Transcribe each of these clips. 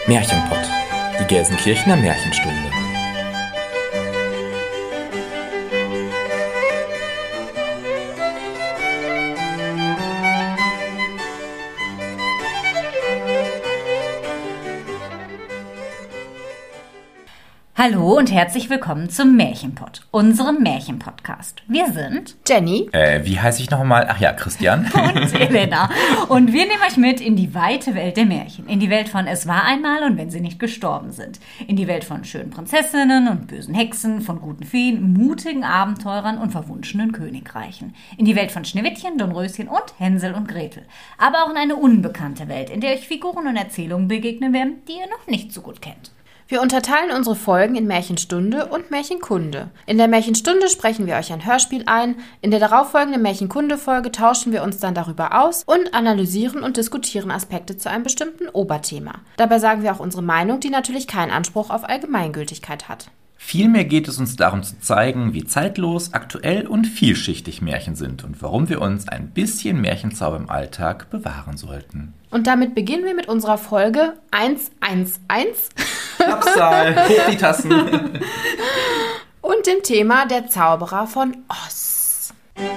Märchenpott, die Gelsenkirchener Märchenstunde. Hallo und herzlich willkommen zum Märchenpott, unserem Märchenpodcast. Wir sind Jenny. Wie heiße ich nochmal? Ach ja, Christian. Und Elena. Und wir nehmen euch mit in die weite Welt der Märchen. In die Welt von Es war einmal und wenn sie nicht gestorben sind. In die Welt von schönen Prinzessinnen und bösen Hexen, von guten Feen, mutigen Abenteurern und verwunschenen Königreichen. In die Welt von Schneewittchen, Dornröschen und Hänsel und Gretel. Aber auch in eine unbekannte Welt, in der euch Figuren und Erzählungen begegnen werden, die ihr noch nicht so gut kennt. Wir unterteilen unsere Folgen in Märchenstunde und Märchenkunde. In der Märchenstunde sprechen wir euch ein Hörspiel ein, in der darauffolgenden Märchenkunde-Folge tauschen wir uns dann darüber aus und analysieren und diskutieren Aspekte zu einem bestimmten Oberthema. Dabei sagen wir auch unsere Meinung, die natürlich keinen Anspruch auf Allgemeingültigkeit hat. Vielmehr geht es uns darum zu zeigen, wie zeitlos, aktuell und vielschichtig Märchen sind und warum wir uns ein bisschen Märchenzauber im Alltag bewahren sollten. Und damit beginnen wir mit unserer Folge 111 Absal, hoch die Tassen. und dem Thema der Zauberer von Oz.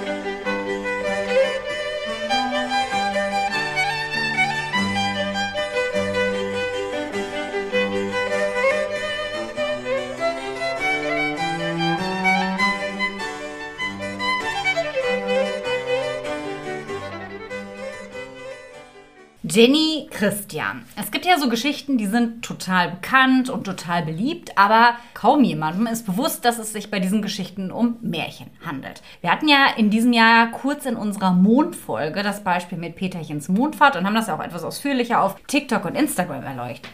Jenny, Christian. Es gibt ja so Geschichten, die sind total bekannt und total beliebt, aber kaum jemandem ist bewusst, dass es sich bei diesen Geschichten um Märchen handelt. Wir hatten ja in diesem Jahr kurz in unserer Mondfolge das Beispiel mit Peterchens Mondfahrt und haben das ja auch etwas ausführlicher auf TikTok und Instagram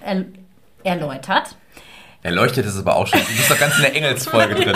erläutert. Erleuchtet ist aber auch schon. Du bist doch ganz in der Engelsfolge drin.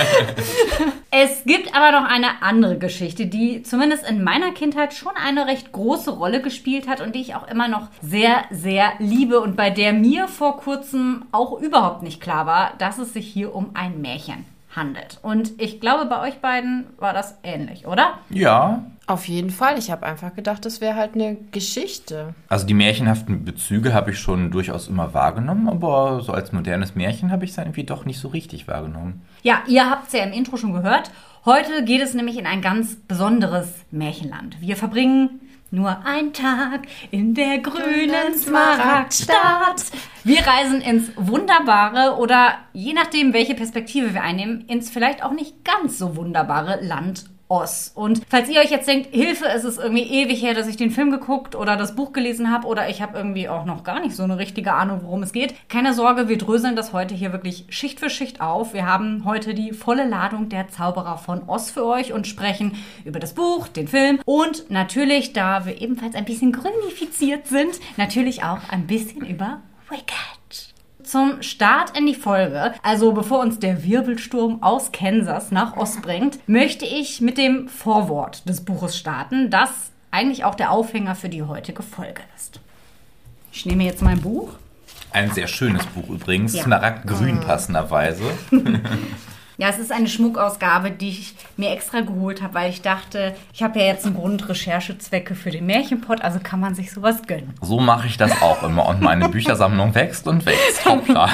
Es gibt aber noch eine andere Geschichte, die zumindest in meiner Kindheit schon eine recht große Rolle gespielt hat und die ich auch immer noch sehr, sehr liebe und bei der mir vor kurzem auch überhaupt nicht klar war, dass es sich hier um ein Märchen handelt. Und ich glaube, bei euch beiden war das ähnlich, oder? Ja. Auf jeden Fall. Ich habe einfach gedacht, das wäre halt eine Geschichte. Also die märchenhaften Bezüge habe ich schon durchaus immer wahrgenommen, aber so als modernes Märchen habe ich es irgendwie doch nicht so richtig wahrgenommen. Ja, ihr habt es ja im Intro schon gehört. Heute geht es nämlich in ein ganz besonderes Märchenland. Wir verbringen nur einen Tag in der grünen Smaragdstadt. Wir reisen ins wunderbare oder je nachdem, welche Perspektive wir einnehmen, ins vielleicht auch nicht ganz so wunderbare Land Oz. Und falls ihr euch jetzt denkt, Hilfe, es ist irgendwie ewig her, dass ich den Film geguckt oder das Buch gelesen habe oder ich habe irgendwie auch noch gar nicht so eine richtige Ahnung, worum es geht. Keine Sorge, wir dröseln das heute hier wirklich Schicht für Schicht auf. Wir haben heute die volle Ladung der Zauberer von Oz für euch und sprechen über das Buch, den Film und natürlich, da wir ebenfalls ein bisschen grünifiziert sind, natürlich auch ein bisschen über Wicked. Zum Start in die Folge, also bevor uns der Wirbelsturm aus Kansas nach Oz bringt, möchte ich mit dem Vorwort des Buches starten, das eigentlich auch der Aufhänger für die heutige Folge ist. Ich nehme jetzt mein Buch. Ein sehr schönes Buch übrigens, Ja. Smaragdgrün passenderweise. Ja, es ist eine Schmuckausgabe, die ich mir extra geholt habe, weil ich dachte, ich habe ja jetzt einen Grund Recherchezwecke für den Märchenpott, also kann man sich sowas gönnen. So mache ich das auch immer und meine Büchersammlung wächst und wächst. Hoppla.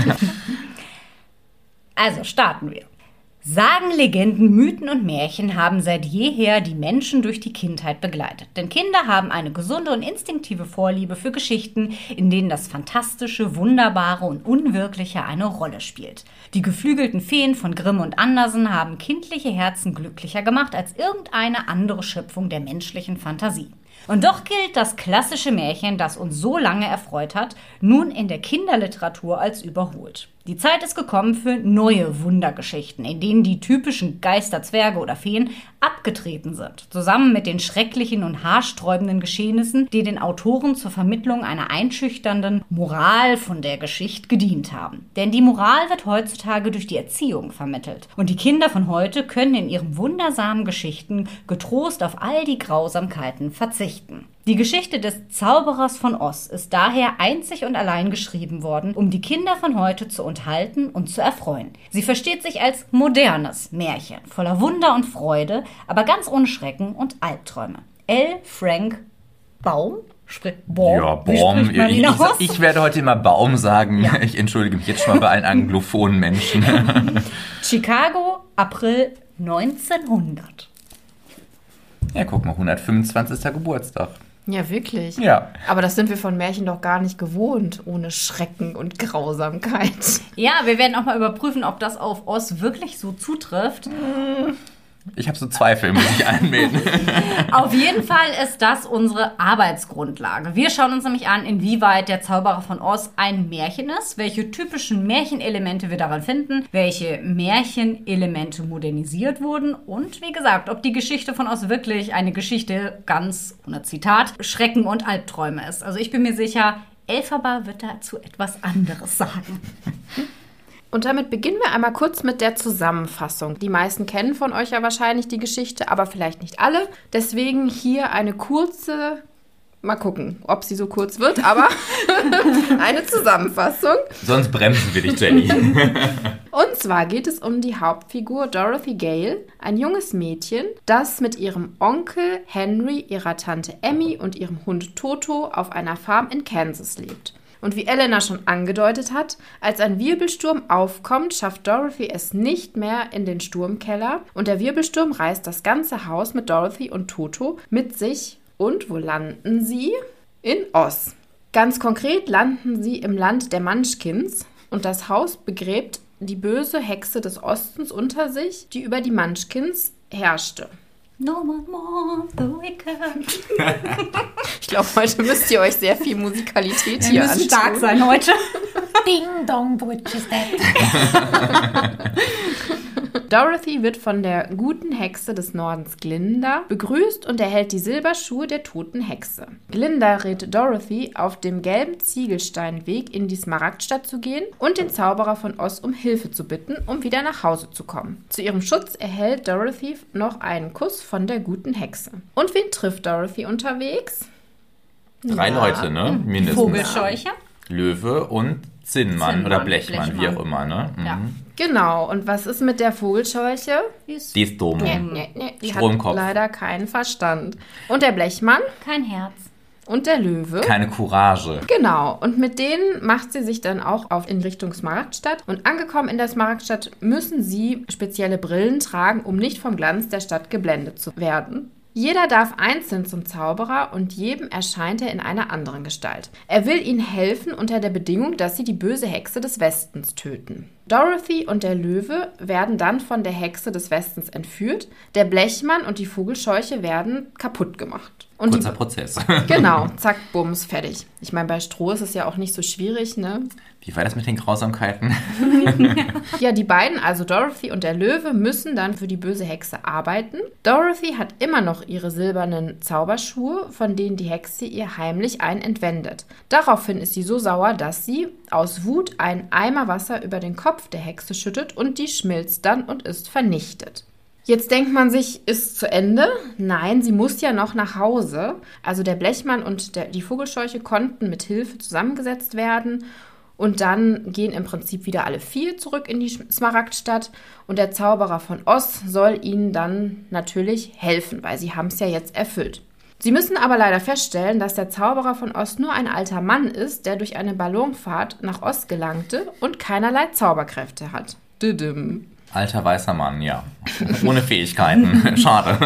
Also starten wir. Sagen, Legenden, Mythen und Märchen haben seit jeher die Menschen durch die Kindheit begleitet. Denn Kinder haben eine gesunde und instinktive Vorliebe für Geschichten, in denen das Fantastische, Wunderbare und Unwirkliche eine Rolle spielt. Die geflügelten Feen von Grimm und Andersen haben kindliche Herzen glücklicher gemacht als irgendeine andere Schöpfung der menschlichen Fantasie. Und doch gilt das klassische Märchen, das uns so lange erfreut hat, nun in der Kinderliteratur als überholt. Die Zeit ist gekommen für neue Wundergeschichten, in denen die typischen Geister, Zwerge oder Feen abgetreten sind, zusammen mit den schrecklichen und haarsträubenden Geschehnissen, die den Autoren zur Vermittlung einer einschüchternden Moral von der Geschichte gedient haben. Denn die Moral wird heutzutage durch die Erziehung vermittelt. Und die Kinder von heute können in ihren wundersamen Geschichten getrost auf all die Grausamkeiten verzichten. Die Geschichte des Zauberers von Oz ist daher einzig und allein geschrieben worden, um die Kinder von heute zu unterhalten und zu erfreuen. Sie versteht sich als modernes Märchen, voller Wunder und Freude, aber ganz ohne Schrecken und Albträume. L. Frank Baum Baum. Ich werde heute immer Baum sagen. Ja. Ich entschuldige mich jetzt schon mal bei allen anglophonen Menschen. Chicago, April 1900. Ja, guck mal, 125. Geburtstag. Ja, wirklich. Ja. Aber das sind wir von Märchen doch gar nicht gewohnt, ohne Schrecken und Grausamkeit. Ja, wir werden auch mal überprüfen, ob das auf Oz wirklich so zutrifft. Ich habe so Zweifel, muss ich einmelden. Auf jeden Fall ist das unsere Arbeitsgrundlage. Wir schauen uns nämlich an, inwieweit der Zauberer von Oz ein Märchen ist, welche typischen Märchenelemente wir daran finden, welche Märchenelemente modernisiert wurden und, wie gesagt, ob die Geschichte von Oz wirklich eine Geschichte ganz, ohne Zitat, Schrecken und Albträume ist. Also ich bin mir sicher, Elphaba wird dazu etwas anderes sagen. Und damit beginnen wir einmal kurz mit der Zusammenfassung. Die meisten kennen von euch ja wahrscheinlich die Geschichte, aber vielleicht nicht alle. Deswegen hier eine kurze, mal gucken, ob sie so kurz wird, aber eine Zusammenfassung. Sonst bremsen wir dich, Jenny. Und zwar geht es um die Hauptfigur Dorothy Gale, ein junges Mädchen, das mit ihrem Onkel Henry, ihrer Tante Emmy und ihrem Hund Toto auf einer Farm in Kansas lebt. Und wie Elena schon angedeutet hat, als ein Wirbelsturm aufkommt, schafft Dorothy es nicht mehr in den Sturmkeller und der Wirbelsturm reißt das ganze Haus mit Dorothy und Toto mit sich. Und wo landen sie? In Oz. Ganz konkret landen sie im Land der Munchkins und das Haus begräbt die böse Hexe des Ostens unter sich, die über die Munchkins herrschte. No one more the wicked. Ich glaube, heute müsst ihr euch sehr viel Musikalität hier anschauen. Wir müssen stark sein heute. Ding dong, which is that? Dorothy wird von der guten Hexe des Nordens Glinda begrüßt und erhält die Silberschuhe der toten Hexe. Glinda rät Dorothy, auf dem gelben Ziegelsteinweg in die Smaragdstadt zu gehen und den Zauberer von Oz um Hilfe zu bitten, um wieder nach Hause zu kommen. Zu ihrem Schutz erhält Dorothy noch einen Kuss von der guten Hexe. Und wen trifft Dorothy unterwegs? 3 Leute, ne? Mindestens. Vogelscheuche. Löwe und Zinnmann oder Blechmann, wie auch immer, ne? Ja. Genau, und was ist mit der Vogelscheuche? Die ist dumm. Die Stromkopf. hat leider keinen Verstand. Und der Blechmann? Kein Herz. Und der Löwe? Keine Courage. Genau, und mit denen macht sie sich dann auch auf in Richtung Smaragdstadt. Und angekommen in der Smaragdstadt müssen sie spezielle Brillen tragen, um nicht vom Glanz der Stadt geblendet zu werden. Jeder darf einzeln zum Zauberer und jedem erscheint er in einer anderen Gestalt. Er will ihnen helfen unter der Bedingung, dass sie die böse Hexe des Westens töten. Dorothy und der Löwe werden dann von der Hexe des Westens entführt. Der Blechmann und die Vogelscheuche werden kaputt gemacht. Und kurzer Prozess. Genau, zack, bums, fertig. Ich meine, bei Stroh ist es ja auch nicht so schwierig, ne? Wie war das mit den Grausamkeiten? Ja, die beiden, also Dorothy und der Löwe, müssen dann für die böse Hexe arbeiten. Dorothy hat immer noch ihre silbernen Zauberschuhe, von denen die Hexe ihr heimlich einen entwendet. Daraufhin ist sie so sauer, dass sie aus Wut einen Eimer Wasser über den Kopf der Hexe schüttet und die schmilzt dann und ist vernichtet. Jetzt denkt man sich, ist zu Ende? Nein, sie muss ja noch nach Hause. Also der Blechmann und die Vogelscheuche konnten mit Hilfe zusammengesetzt werden und dann gehen im Prinzip wieder alle 4 zurück in die Smaragdstadt und der Zauberer von Oz soll ihnen dann natürlich helfen, weil sie haben es ja jetzt erfüllt. Sie müssen aber leider feststellen, dass der Zauberer von Oz nur ein alter Mann ist, der durch eine Ballonfahrt nach Oz gelangte und keinerlei Zauberkräfte hat. Düdüm. Alter weißer Mann, ja. Ohne Fähigkeiten. Schade.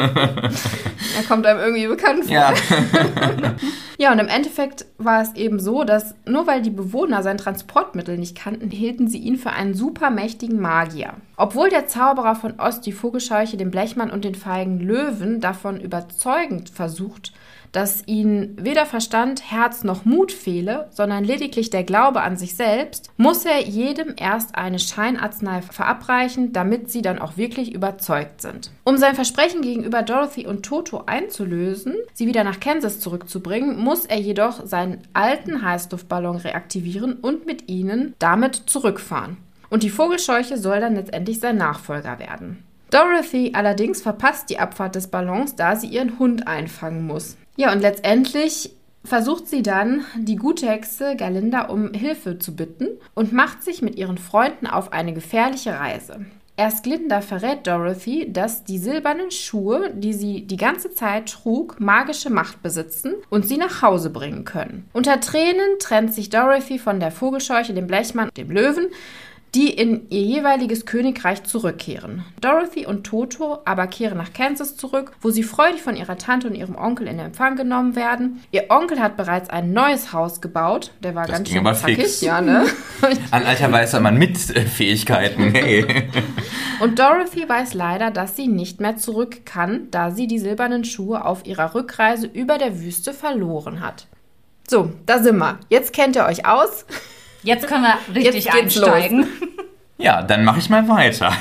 Er kommt einem irgendwie bekannt vor. Ja. Ja, und im Endeffekt war es eben so, dass nur weil die Bewohner sein Transportmittel nicht kannten, hielten sie ihn für einen supermächtigen Magier. Obwohl der Zauberer von Oz die Vogelscheuche, den Blechmann und den feigen Löwen davon überzeugend versucht, dass ihnen weder Verstand, Herz noch Mut fehle, sondern lediglich der Glaube an sich selbst, muss er jedem erst eine Scheinarznei verabreichen, damit sie dann auch wirklich überzeugt sind. Um sein Versprechen gegenüber Dorothy und Toto einzulösen, sie wieder nach Kansas zurückzubringen, muss er jedoch seinen alten Heißluftballon reaktivieren und mit ihnen damit zurückfahren. Und die Vogelscheuche soll dann letztendlich sein Nachfolger werden. Dorothy allerdings verpasst die Abfahrt des Ballons, da sie ihren Hund einfangen muss. Ja, und letztendlich versucht sie dann, die gute Hexe Galinda um Hilfe zu bitten und macht sich mit ihren Freunden auf eine gefährliche Reise. Erst Glinda verrät Dorothy, dass die silbernen Schuhe, die sie die ganze Zeit trug, magische Macht besitzen und sie nach Hause bringen können. Unter Tränen trennt sich Dorothy von der Vogelscheuche, dem Blechmann und dem Löwen, die in ihr jeweiliges Königreich zurückkehren. Dorothy und Toto aber kehren nach Kansas zurück, wo sie freudig von ihrer Tante und ihrem Onkel in Empfang genommen werden. Ihr Onkel hat bereits ein neues Haus gebaut. Der war ganz schön zackig, ja, ne? Ein alter weißer Mann mit Fähigkeiten, hey. Und Dorothy weiß leider, dass sie nicht mehr zurück kann, da sie die silbernen Schuhe auf ihrer Rückreise über der Wüste verloren hat. So, da sind wir. Jetzt kennt ihr euch aus. Jetzt können wir richtig Jetzt geht's einsteigen. los. Ja, dann mache ich mal weiter.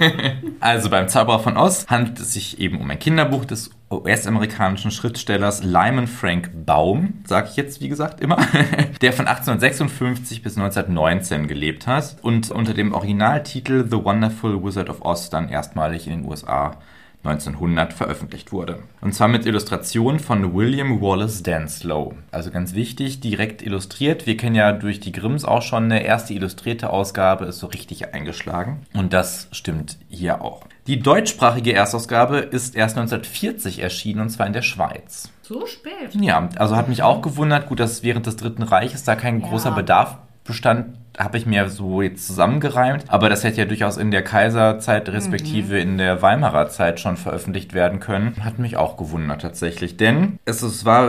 Also beim Zauberer von Oz handelt es sich eben um ein Kinderbuch des US-amerikanischen Schriftstellers Lyman Frank Baum, sage ich jetzt wie gesagt immer, der von 1856 bis 1919 gelebt hat und unter dem Originaltitel The Wonderful Wizard of Oz dann erstmalig in den USA 1900 veröffentlicht wurde. Und zwar mit Illustrationen von William Wallace Denslow. Also ganz wichtig, direkt illustriert. Wir kennen ja durch die Grimms auch schon eine erste illustrierte Ausgabe, ist so richtig eingeschlagen. Und das stimmt hier auch. Die deutschsprachige Erstausgabe ist erst 1940 erschienen, und zwar in der Schweiz. So spät. Ja, also hat mich auch gewundert. Gut, dass während des Dritten Reiches da kein großer Bedarf bestand, habe ich mir so jetzt zusammengereimt. Aber das hätte ja durchaus in der Kaiserzeit respektive in der Weimarer Zeit schon veröffentlicht werden können. Hat mich auch gewundert tatsächlich. Denn es war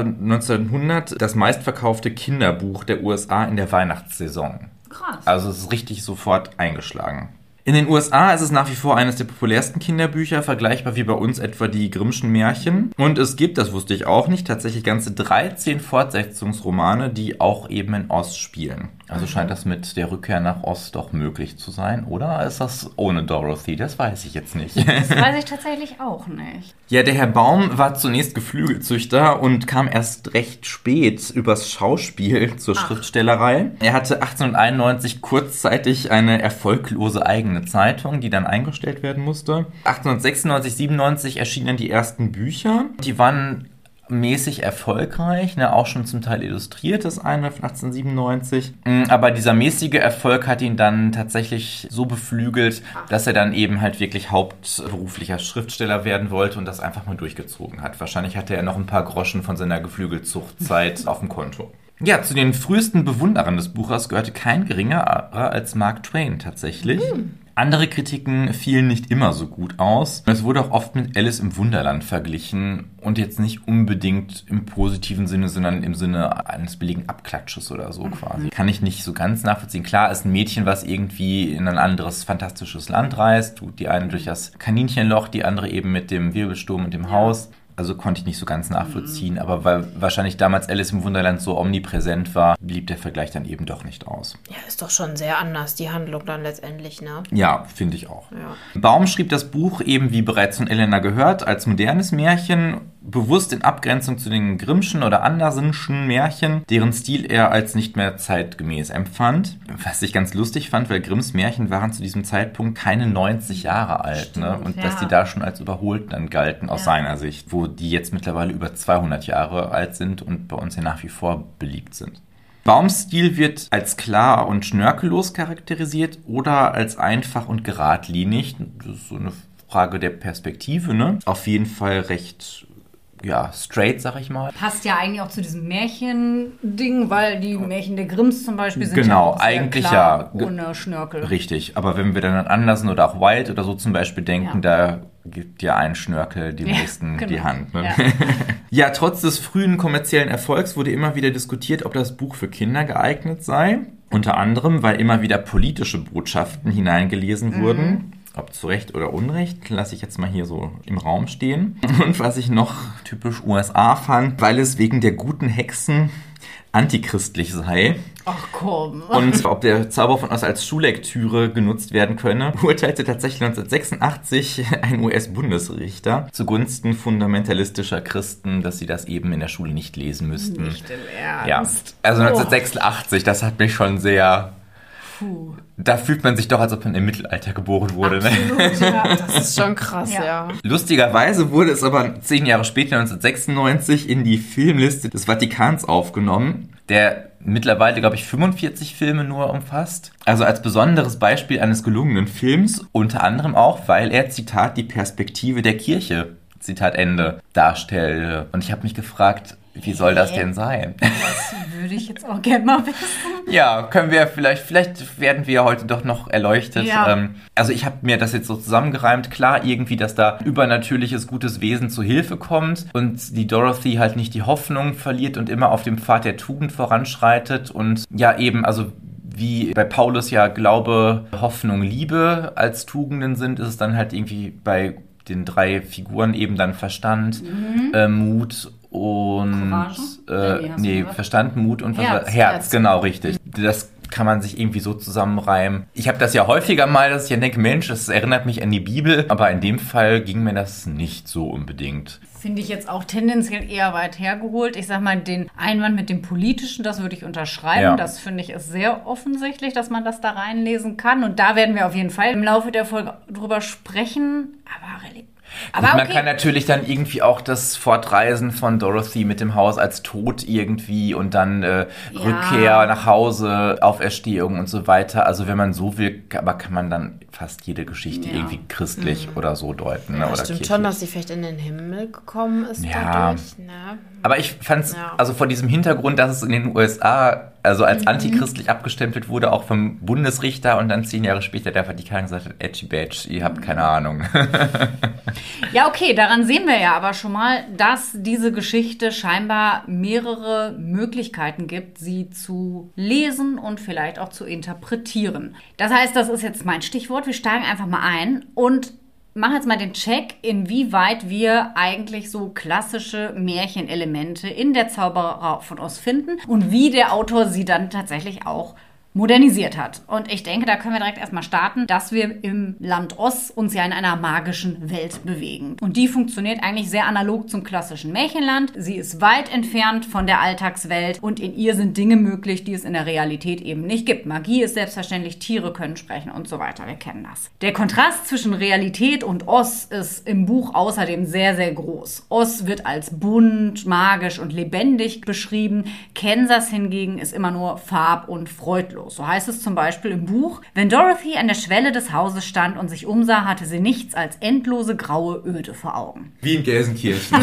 1900 das meistverkaufte Kinderbuch der USA in der Weihnachtssaison. Krass. Also es ist richtig sofort eingeschlagen. In den USA ist es nach wie vor eines der populärsten Kinderbücher, vergleichbar wie bei uns etwa die Grimmschen Märchen. Und es gibt, das wusste ich auch nicht, tatsächlich ganze 13 Fortsetzungsromane, die auch eben in Oz spielen. Also scheint das mit der Rückkehr nach Oz doch möglich zu sein, oder ist das ohne Dorothy? Das weiß ich jetzt nicht. Das weiß ich tatsächlich auch nicht. Ja, der Herr Baum war zunächst Geflügelzüchter und kam erst recht spät übers Schauspiel zur Schriftstellerei. Er hatte 1891 kurzzeitig eine erfolglose eigene Zeitung, die dann eingestellt werden musste. 1896, 97 erschienen die ersten Bücher. Die waren mäßig erfolgreich, ne, auch schon zum Teil illustriert, das eine von 1897. Aber dieser mäßige Erfolg hat ihn dann tatsächlich so beflügelt, dass er dann eben halt wirklich hauptberuflicher Schriftsteller werden wollte und das einfach mal durchgezogen hat. Wahrscheinlich hatte er noch ein paar Groschen von seiner Geflügelzuchtzeit auf dem Konto. Ja, zu den frühesten Bewunderern des Buches gehörte kein geringerer als Mark Twain tatsächlich. Andere Kritiken fielen nicht immer so gut aus. Es wurde auch oft mit Alice im Wunderland verglichen und jetzt nicht unbedingt im positiven Sinne, sondern im Sinne eines billigen Abklatsches oder so quasi. Kann ich nicht so ganz nachvollziehen. Klar ist ein Mädchen, was irgendwie in ein anderes fantastisches Land reist. Die eine durch das Kaninchenloch, die andere eben mit dem Wirbelsturm und dem Haus. Also konnte ich nicht so ganz nachvollziehen, aber weil wahrscheinlich damals Alice im Wunderland so omnipräsent war, blieb der Vergleich dann eben doch nicht aus. Ja, ist doch schon sehr anders, die Handlung dann letztendlich, ne? Ja, finde ich auch. Ja. Baum schrieb das Buch eben, wie bereits von Elena gehört, als modernes Märchen, bewusst in Abgrenzung zu den Grimmschen oder Andersenschen Märchen, deren Stil er als nicht mehr zeitgemäß empfand. Was ich ganz lustig fand, weil Grimms Märchen waren zu diesem Zeitpunkt keine 90 Jahre alt. Ne? Und dass die da schon als überholt dann galten aus seiner Sicht, wo die jetzt mittlerweile über 200 Jahre alt sind und bei uns ja nach wie vor beliebt sind. Baums Stil wird als klar und schnörkellos charakterisiert oder als einfach und geradlinig. Das ist so eine Frage der Perspektive, ne? Auf jeden Fall recht, ja, straight, sag ich mal. Passt ja eigentlich auch zu diesem Märchen-Ding, weil die Märchen der Grimms zum Beispiel sind genau, ja auch sehr eigentlich klar, ja. Ohne Schnörkel. Richtig, aber wenn wir dann an Andersen oder auch Wilde oder so zum Beispiel denken, da gibt ja ein Schnörkel dem nächsten die Hand. Ne? Ja. Ja, trotz des frühen kommerziellen Erfolgs wurde immer wieder diskutiert, ob das Buch für Kinder geeignet sei. Unter anderem, weil immer wieder politische Botschaften hineingelesen wurden. Ob zu Recht oder Unrecht, lasse ich jetzt mal hier so im Raum stehen. Und was ich noch typisch USA fand, weil es wegen der guten Hexen antichristlich sei. Ach komm. Und ob der Zauber von Oz als Schullektüre genutzt werden könne, urteilte tatsächlich 1986 ein US-Bundesrichter zugunsten fundamentalistischer Christen, dass sie das eben in der Schule nicht lesen müssten. Nicht im Ernst. Ja, also 1986, das hat mich schon sehr... Da fühlt man sich doch, als ob man im Mittelalter geboren wurde. Absolut, ne? ja. Das ist schon krass, ja. Lustigerweise wurde es aber 10 Jahre später, 1996, in die Filmliste des Vatikans aufgenommen. Der mittlerweile, glaube ich, 45 Filme nur umfasst. Also als besonderes Beispiel eines gelungenen Films, unter anderem auch, weil er, Zitat, die Perspektive der Kirche, Zitat Ende, darstellte. Und ich habe mich gefragt, wie soll das denn sein? Das würde ich jetzt auch gerne mal wissen. Ja, können wir vielleicht werden wir heute doch noch erleuchtet. Ja. Also ich habe mir das jetzt so zusammengereimt. Klar, irgendwie, dass da übernatürliches, gutes Wesen zu Hilfe kommt und die Dorothy halt nicht die Hoffnung verliert und immer auf dem Pfad der Tugend voranschreitet und ja eben, also wie bei Paulus ja Glaube, Hoffnung, Liebe als Tugenden sind, ist es dann halt irgendwie bei den 3 Figuren eben dann Verstand, Mut und Verstand, Mut und Herz, genau, richtig. Das kann man sich irgendwie so zusammenreimen. Ich habe das ja häufiger mal, dass ich denke, Mensch, das erinnert mich an die Bibel, aber in dem Fall ging mir das nicht so unbedingt. Finde ich jetzt auch tendenziell eher weit hergeholt. Ich sag mal, den Einwand mit dem Politischen, das würde ich unterschreiben. Ja. Das finde ich ist sehr offensichtlich, dass man das da reinlesen kann. Und da werden wir auf jeden Fall im Laufe der Folge drüber sprechen. Aber man kann natürlich dann irgendwie auch das Fortreisen von Dorothy mit dem Haus als Tod irgendwie und dann Rückkehr nach Hause, Auferstehung und so weiter. Also wenn man so will, aber kann man dann fast jede Geschichte irgendwie christlich oder so deuten. Ja, oder stimmt kirchlich. Schon, dass sie vielleicht in den Himmel gekommen ist dadurch. Ne? Aber ich fand es, also vor diesem Hintergrund, dass es in den USA also als antichristlich abgestempelt wurde, auch vom Bundesrichter und dann 10 Jahre später der Vatikan gesagt hat, Edgy Badge, ihr habt keine Ahnung. Ja, okay, daran sehen wir ja aber schon mal, dass diese Geschichte scheinbar mehrere Möglichkeiten gibt, sie zu lesen und vielleicht auch zu interpretieren. Das heißt, das ist jetzt mein Stichwort, wir steigen einfach mal ein und machen jetzt mal den Check, inwieweit wir eigentlich so klassische Märchenelemente in der Zauberer von Oz finden und wie der Autor sie dann tatsächlich auch modernisiert hat. Und ich denke, da können wir direkt erstmal starten, dass wir im Land Oz uns ja in einer magischen Welt bewegen. Und die funktioniert eigentlich sehr analog zum klassischen Märchenland. Sie ist weit entfernt von der Alltagswelt und in ihr sind Dinge möglich, die es in der Realität eben nicht gibt. Magie ist selbstverständlich, Tiere können sprechen und so weiter. Wir kennen das. Der Kontrast zwischen Realität und Oz ist im Buch außerdem sehr, sehr groß. Oz wird als bunt, magisch und lebendig beschrieben. Kansas hingegen ist immer nur farb- und freudlos. So heißt es zum Beispiel im Buch: Wenn Dorothy an der Schwelle des Hauses stand und sich umsah, hatte sie nichts als endlose graue Öde vor Augen. Wie in Gelsenkirchen.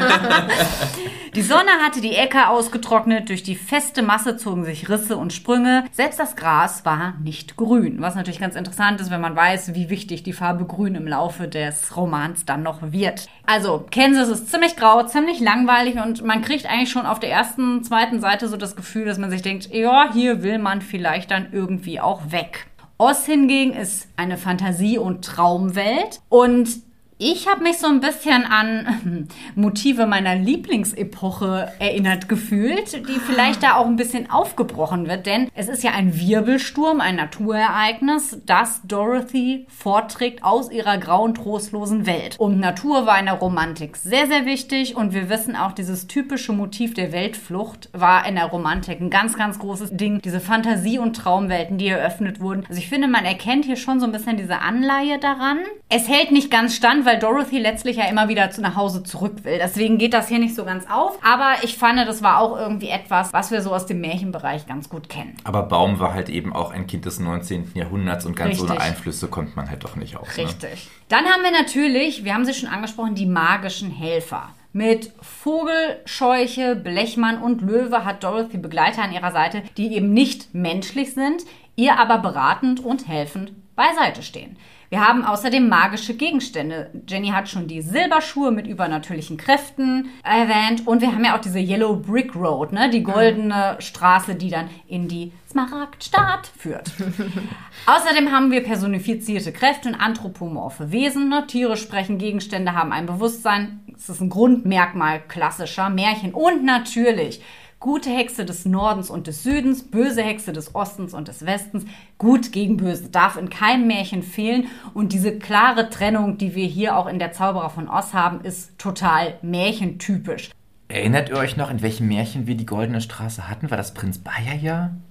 Die Sonne hatte die Äcker ausgetrocknet, durch die feste Masse zogen sich Risse und Sprünge. Selbst das Gras war nicht grün. Was natürlich ganz interessant ist, wenn man weiß, wie wichtig die Farbe Grün im Laufe des Romans dann noch wird. Also, Kansas ist ziemlich grau, ziemlich langweilig und man kriegt eigentlich schon auf der ersten, zweiten Seite so das Gefühl, dass man sich denkt, ja, hier will man vielleicht dann irgendwie auch weg. Oz hingegen ist eine Fantasie- und Traumwelt und ich habe mich so ein bisschen an Motive meiner Lieblingsepoche erinnert gefühlt, die vielleicht da auch ein bisschen aufgebrochen wird, denn es ist ja ein Wirbelsturm, ein Naturereignis, das Dorothy fortträgt aus ihrer grauen, trostlosen Welt. Und Natur war in der Romantik sehr, sehr wichtig und wir wissen auch, dieses typische Motiv der Weltflucht war in der Romantik ein ganz, ganz großes Ding. Diese Fantasie- und Traumwelten, die eröffnet wurden. Also ich finde, man erkennt hier schon so ein bisschen diese Anleihe daran. Es hält nicht ganz stand, weil Dorothy letztlich ja immer wieder nach Hause zurück will. Deswegen geht das hier nicht so ganz auf. Aber ich fand, das war auch irgendwie etwas, was wir so aus dem Märchenbereich ganz gut kennen. Aber Baum war halt eben auch ein Kind des 19. Jahrhunderts und ganz Richtig. ohne Einflüsse konnte man halt doch nicht aus. Richtig. Ne? Dann haben wir natürlich, wir haben sie schon angesprochen, die magischen Helfer. Mit Vogel, Scheuche, Blechmann und Löwe hat Dorothy Begleiter an ihrer Seite, die eben nicht menschlich sind, ihr aber beratend und helfend beiseite stehen. Wir haben außerdem magische Gegenstände. Jenny hat schon die Silberschuhe mit übernatürlichen Kräften erwähnt. Und wir haben ja auch diese Yellow Brick Road, ne? Die goldene Straße, die dann in die Smaragdstadt führt. Außerdem haben wir personifizierte Kräfte und anthropomorphe Wesen. Ne? Tiere sprechen, Gegenstände haben ein Bewusstsein. Es ist ein Grundmerkmal klassischer Märchen. Und natürlich gute Hexe des Nordens und des Südens, böse Hexe des Ostens und des Westens. Gut gegen böse darf in keinem Märchen fehlen. Und diese klare Trennung, die wir hier auch in der Zauberer von Oz haben, ist total märchentypisch. Erinnert ihr euch noch, in welchem Märchen wir die Goldene Straße hatten? War das Prinz Bajaja?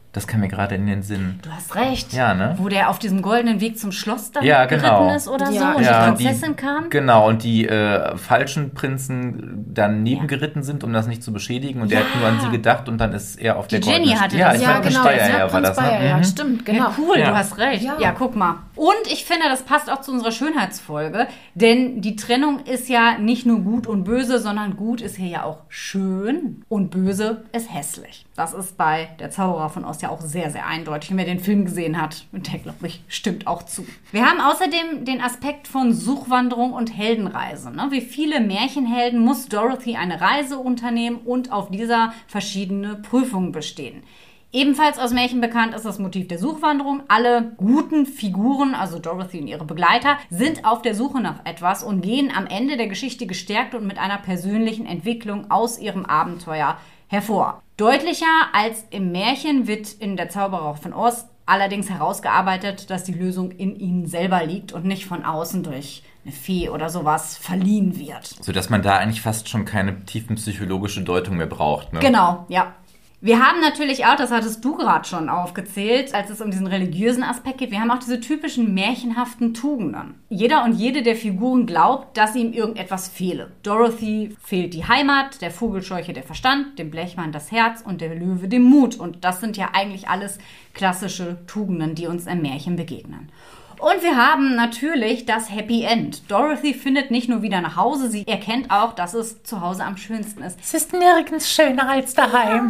Das kam mir gerade in den Sinn. Du hast recht. Ja, ne? Wo der auf diesem goldenen Weg zum Schloss dann Ja, geritten genau. ist oder Ja. so und Ja, die Prinzessin kam. Genau, und die falschen Prinzen dann nebengeritten sind, um das nicht zu beschädigen. Und der hat nur an sie gedacht und dann ist er auf der Jenny goldenen hatte Ja, das. ich Ja, meine, genau. Steuer, Ja, war Prinz das, ne? Bayer, ja, stimmt, genau. Ja, cool, Ja. du hast recht. Ja, guck mal. Und ich finde, das passt auch zu unserer Schönheitsfolge, denn die Trennung ist ja nicht nur gut und böse, sondern gut ist hier ja auch schön und böse ist hässlich. Das ist bei Der Zauberer von Oz ja auch sehr, sehr eindeutig. Und wer den Film gesehen hat, der, glaube ich, stimmt auch zu. Wir haben außerdem den Aspekt von Suchwanderung und Heldenreise. Ne? Wie viele Märchenhelden muss Dorothy eine Reise unternehmen und auf dieser verschiedene Prüfungen bestehen. Ebenfalls aus Märchen bekannt ist das Motiv der Suchwanderung. Alle guten Figuren, also Dorothy und ihre Begleiter, sind auf der Suche nach etwas und gehen am Ende der Geschichte gestärkt und mit einer persönlichen Entwicklung aus ihrem Abenteuer hervor. Deutlicher als im Märchen wird in Der Zauberer von Oz allerdings herausgearbeitet, dass die Lösung in ihnen selber liegt und nicht von außen durch eine Fee oder sowas verliehen wird. Sodass man da eigentlich fast schon keine tiefenpsychologische Deutung mehr braucht. Ne? Genau, ja. Wir haben natürlich auch, das hattest du gerade schon aufgezählt, als es um diesen religiösen Aspekt geht, wir haben auch diese typischen märchenhaften Tugenden. Jeder und jede der Figuren glaubt, dass ihm irgendetwas fehle. Dorothy fehlt die Heimat, der Vogelscheuche der Verstand, dem Blechmann das Herz und der Löwe den Mut. Und das sind ja eigentlich alles klassische Tugenden, die uns im Märchen begegnen. Und wir haben natürlich das Happy End. Dorothy findet nicht nur wieder nach Hause, sie erkennt auch, dass es zu Hause am schönsten ist. Es ist nirgends schöner als daheim.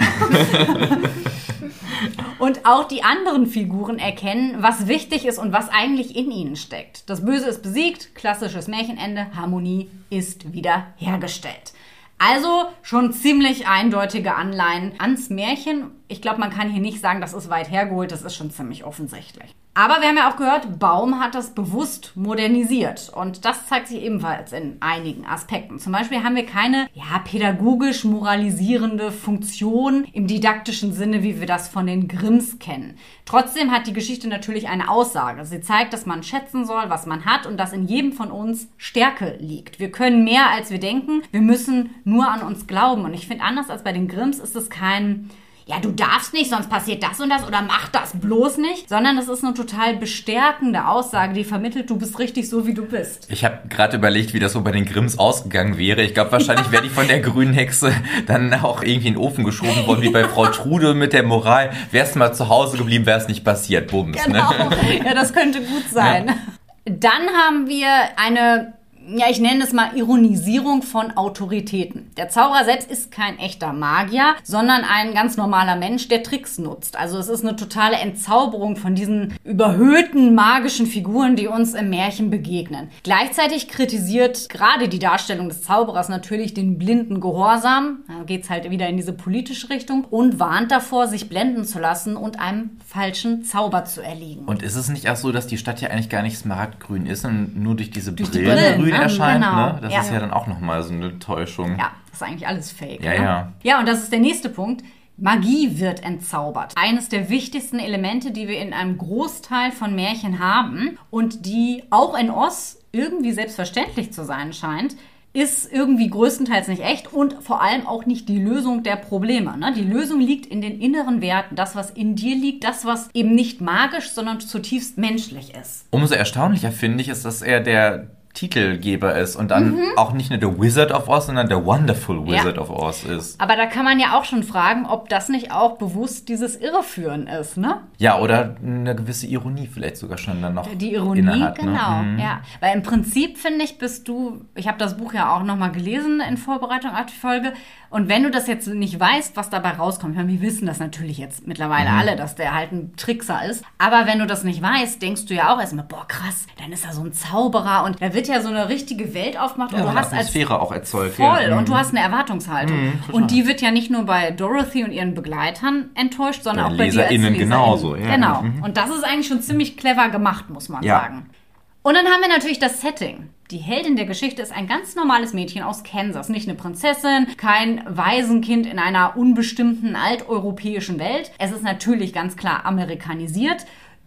Und auch die anderen Figuren erkennen, was wichtig ist und was eigentlich in ihnen steckt. Das Böse ist besiegt, klassisches Märchenende, Harmonie ist wieder hergestellt. Also schon ziemlich eindeutige Anleihen ans Märchen. Ich glaube, man kann hier nicht sagen, das ist weit hergeholt, das ist schon ziemlich offensichtlich. Aber wir haben ja auch gehört, Baum hat das bewusst modernisiert. Und das zeigt sich ebenfalls in einigen Aspekten. Zum Beispiel haben wir keine pädagogisch moralisierende Funktion im didaktischen Sinne, wie wir das von den Grimms kennen. Trotzdem hat die Geschichte natürlich eine Aussage. Sie zeigt, dass man schätzen soll, was man hat und dass in jedem von uns Stärke liegt. Wir können mehr, als wir denken. Wir müssen nur an uns glauben. Und ich finde, anders als bei den Grimms ist es kein... Ja, du darfst nicht, sonst passiert das und das oder mach das bloß nicht, sondern es ist eine total bestärkende Aussage, die vermittelt, du bist richtig so, wie du bist. Ich habe gerade überlegt, wie das so bei den Grimms ausgegangen wäre. Ich glaube, wahrscheinlich wäre die von der grünen Hexe dann auch irgendwie in den Ofen geschoben worden, wie bei Frau Trude mit der Moral. Wärst mal zu Hause geblieben, wäre es nicht passiert. Bums. Genau, Ne? ja, das könnte gut sein. Ja. Dann haben wir eine... Ja, ich nenne es mal Ironisierung von Autoritäten. Der Zauberer selbst ist kein echter Magier, sondern ein ganz normaler Mensch, der Tricks nutzt. Also es ist eine totale Entzauberung von diesen überhöhten magischen Figuren, die uns im Märchen begegnen. Gleichzeitig kritisiert gerade die Darstellung des Zauberers natürlich den blinden Gehorsam. Da geht's halt wieder in diese politische Richtung und warnt davor, sich blenden zu lassen und einem falschen Zauber zu erliegen. Und ist es nicht auch so, dass die Stadt ja eigentlich gar nicht smaragdgrün ist und nur durch diese die Brillen Brillen, grün erscheint? genau. Ne? Das ist ja dann auch nochmal so eine Täuschung. Ja, das ist eigentlich alles fake. Ja, ne? ja. Ja, und das ist der nächste Punkt. Magie wird entzaubert. Eines der wichtigsten Elemente, die wir in einem Großteil von Märchen haben und die auch in Oz irgendwie selbstverständlich zu sein scheint, ist irgendwie größtenteils nicht echt und vor allem auch nicht die Lösung der Probleme. Ne? Die Lösung liegt in den inneren Werten, das, was in dir liegt, das, was eben nicht magisch, sondern zutiefst menschlich ist. Umso erstaunlicher finde ich, ist, dass er der Titelgeber ist und dann auch nicht nur der Wizard of Oz, sondern der Wonderful Wizard of Oz ist. Aber da kann man ja auch schon fragen, ob das nicht auch bewusst dieses Irreführen ist, ne? Ja, oder eine gewisse Ironie vielleicht sogar schon dann noch Die Ironie, innehat, genau, ne? ja. Weil im Prinzip, finde ich, ich habe das Buch ja auch nochmal gelesen in Vorbereitung auf die Folge, und wenn du das jetzt nicht weißt, was dabei rauskommt, ich meine, wir wissen das natürlich jetzt mittlerweile alle, dass der halt ein Trickser ist, aber wenn du das nicht weißt, denkst du ja auch erstmal, boah, krass, dann ist er so ein Zauberer und da wird ja so eine richtige Welt aufgemacht und Ja, du hast Atmosphäre auch erzeugt. voll Ja. und du hast eine Erwartungshaltung. Und die wird ja nicht nur bei Dorothy und ihren Begleitern enttäuscht, sondern Bei auch bei dir als LeserInnen Leserin. genauso, ja. Genau. Und das ist eigentlich schon ziemlich clever gemacht, muss man Ja. sagen. Und dann haben wir natürlich das Setting. Die Heldin der Geschichte ist ein ganz normales Mädchen aus Kansas. Nicht eine Prinzessin, kein Waisenkind in einer unbestimmten alteuropäischen Welt. Es ist natürlich ganz klar amerikanisiert.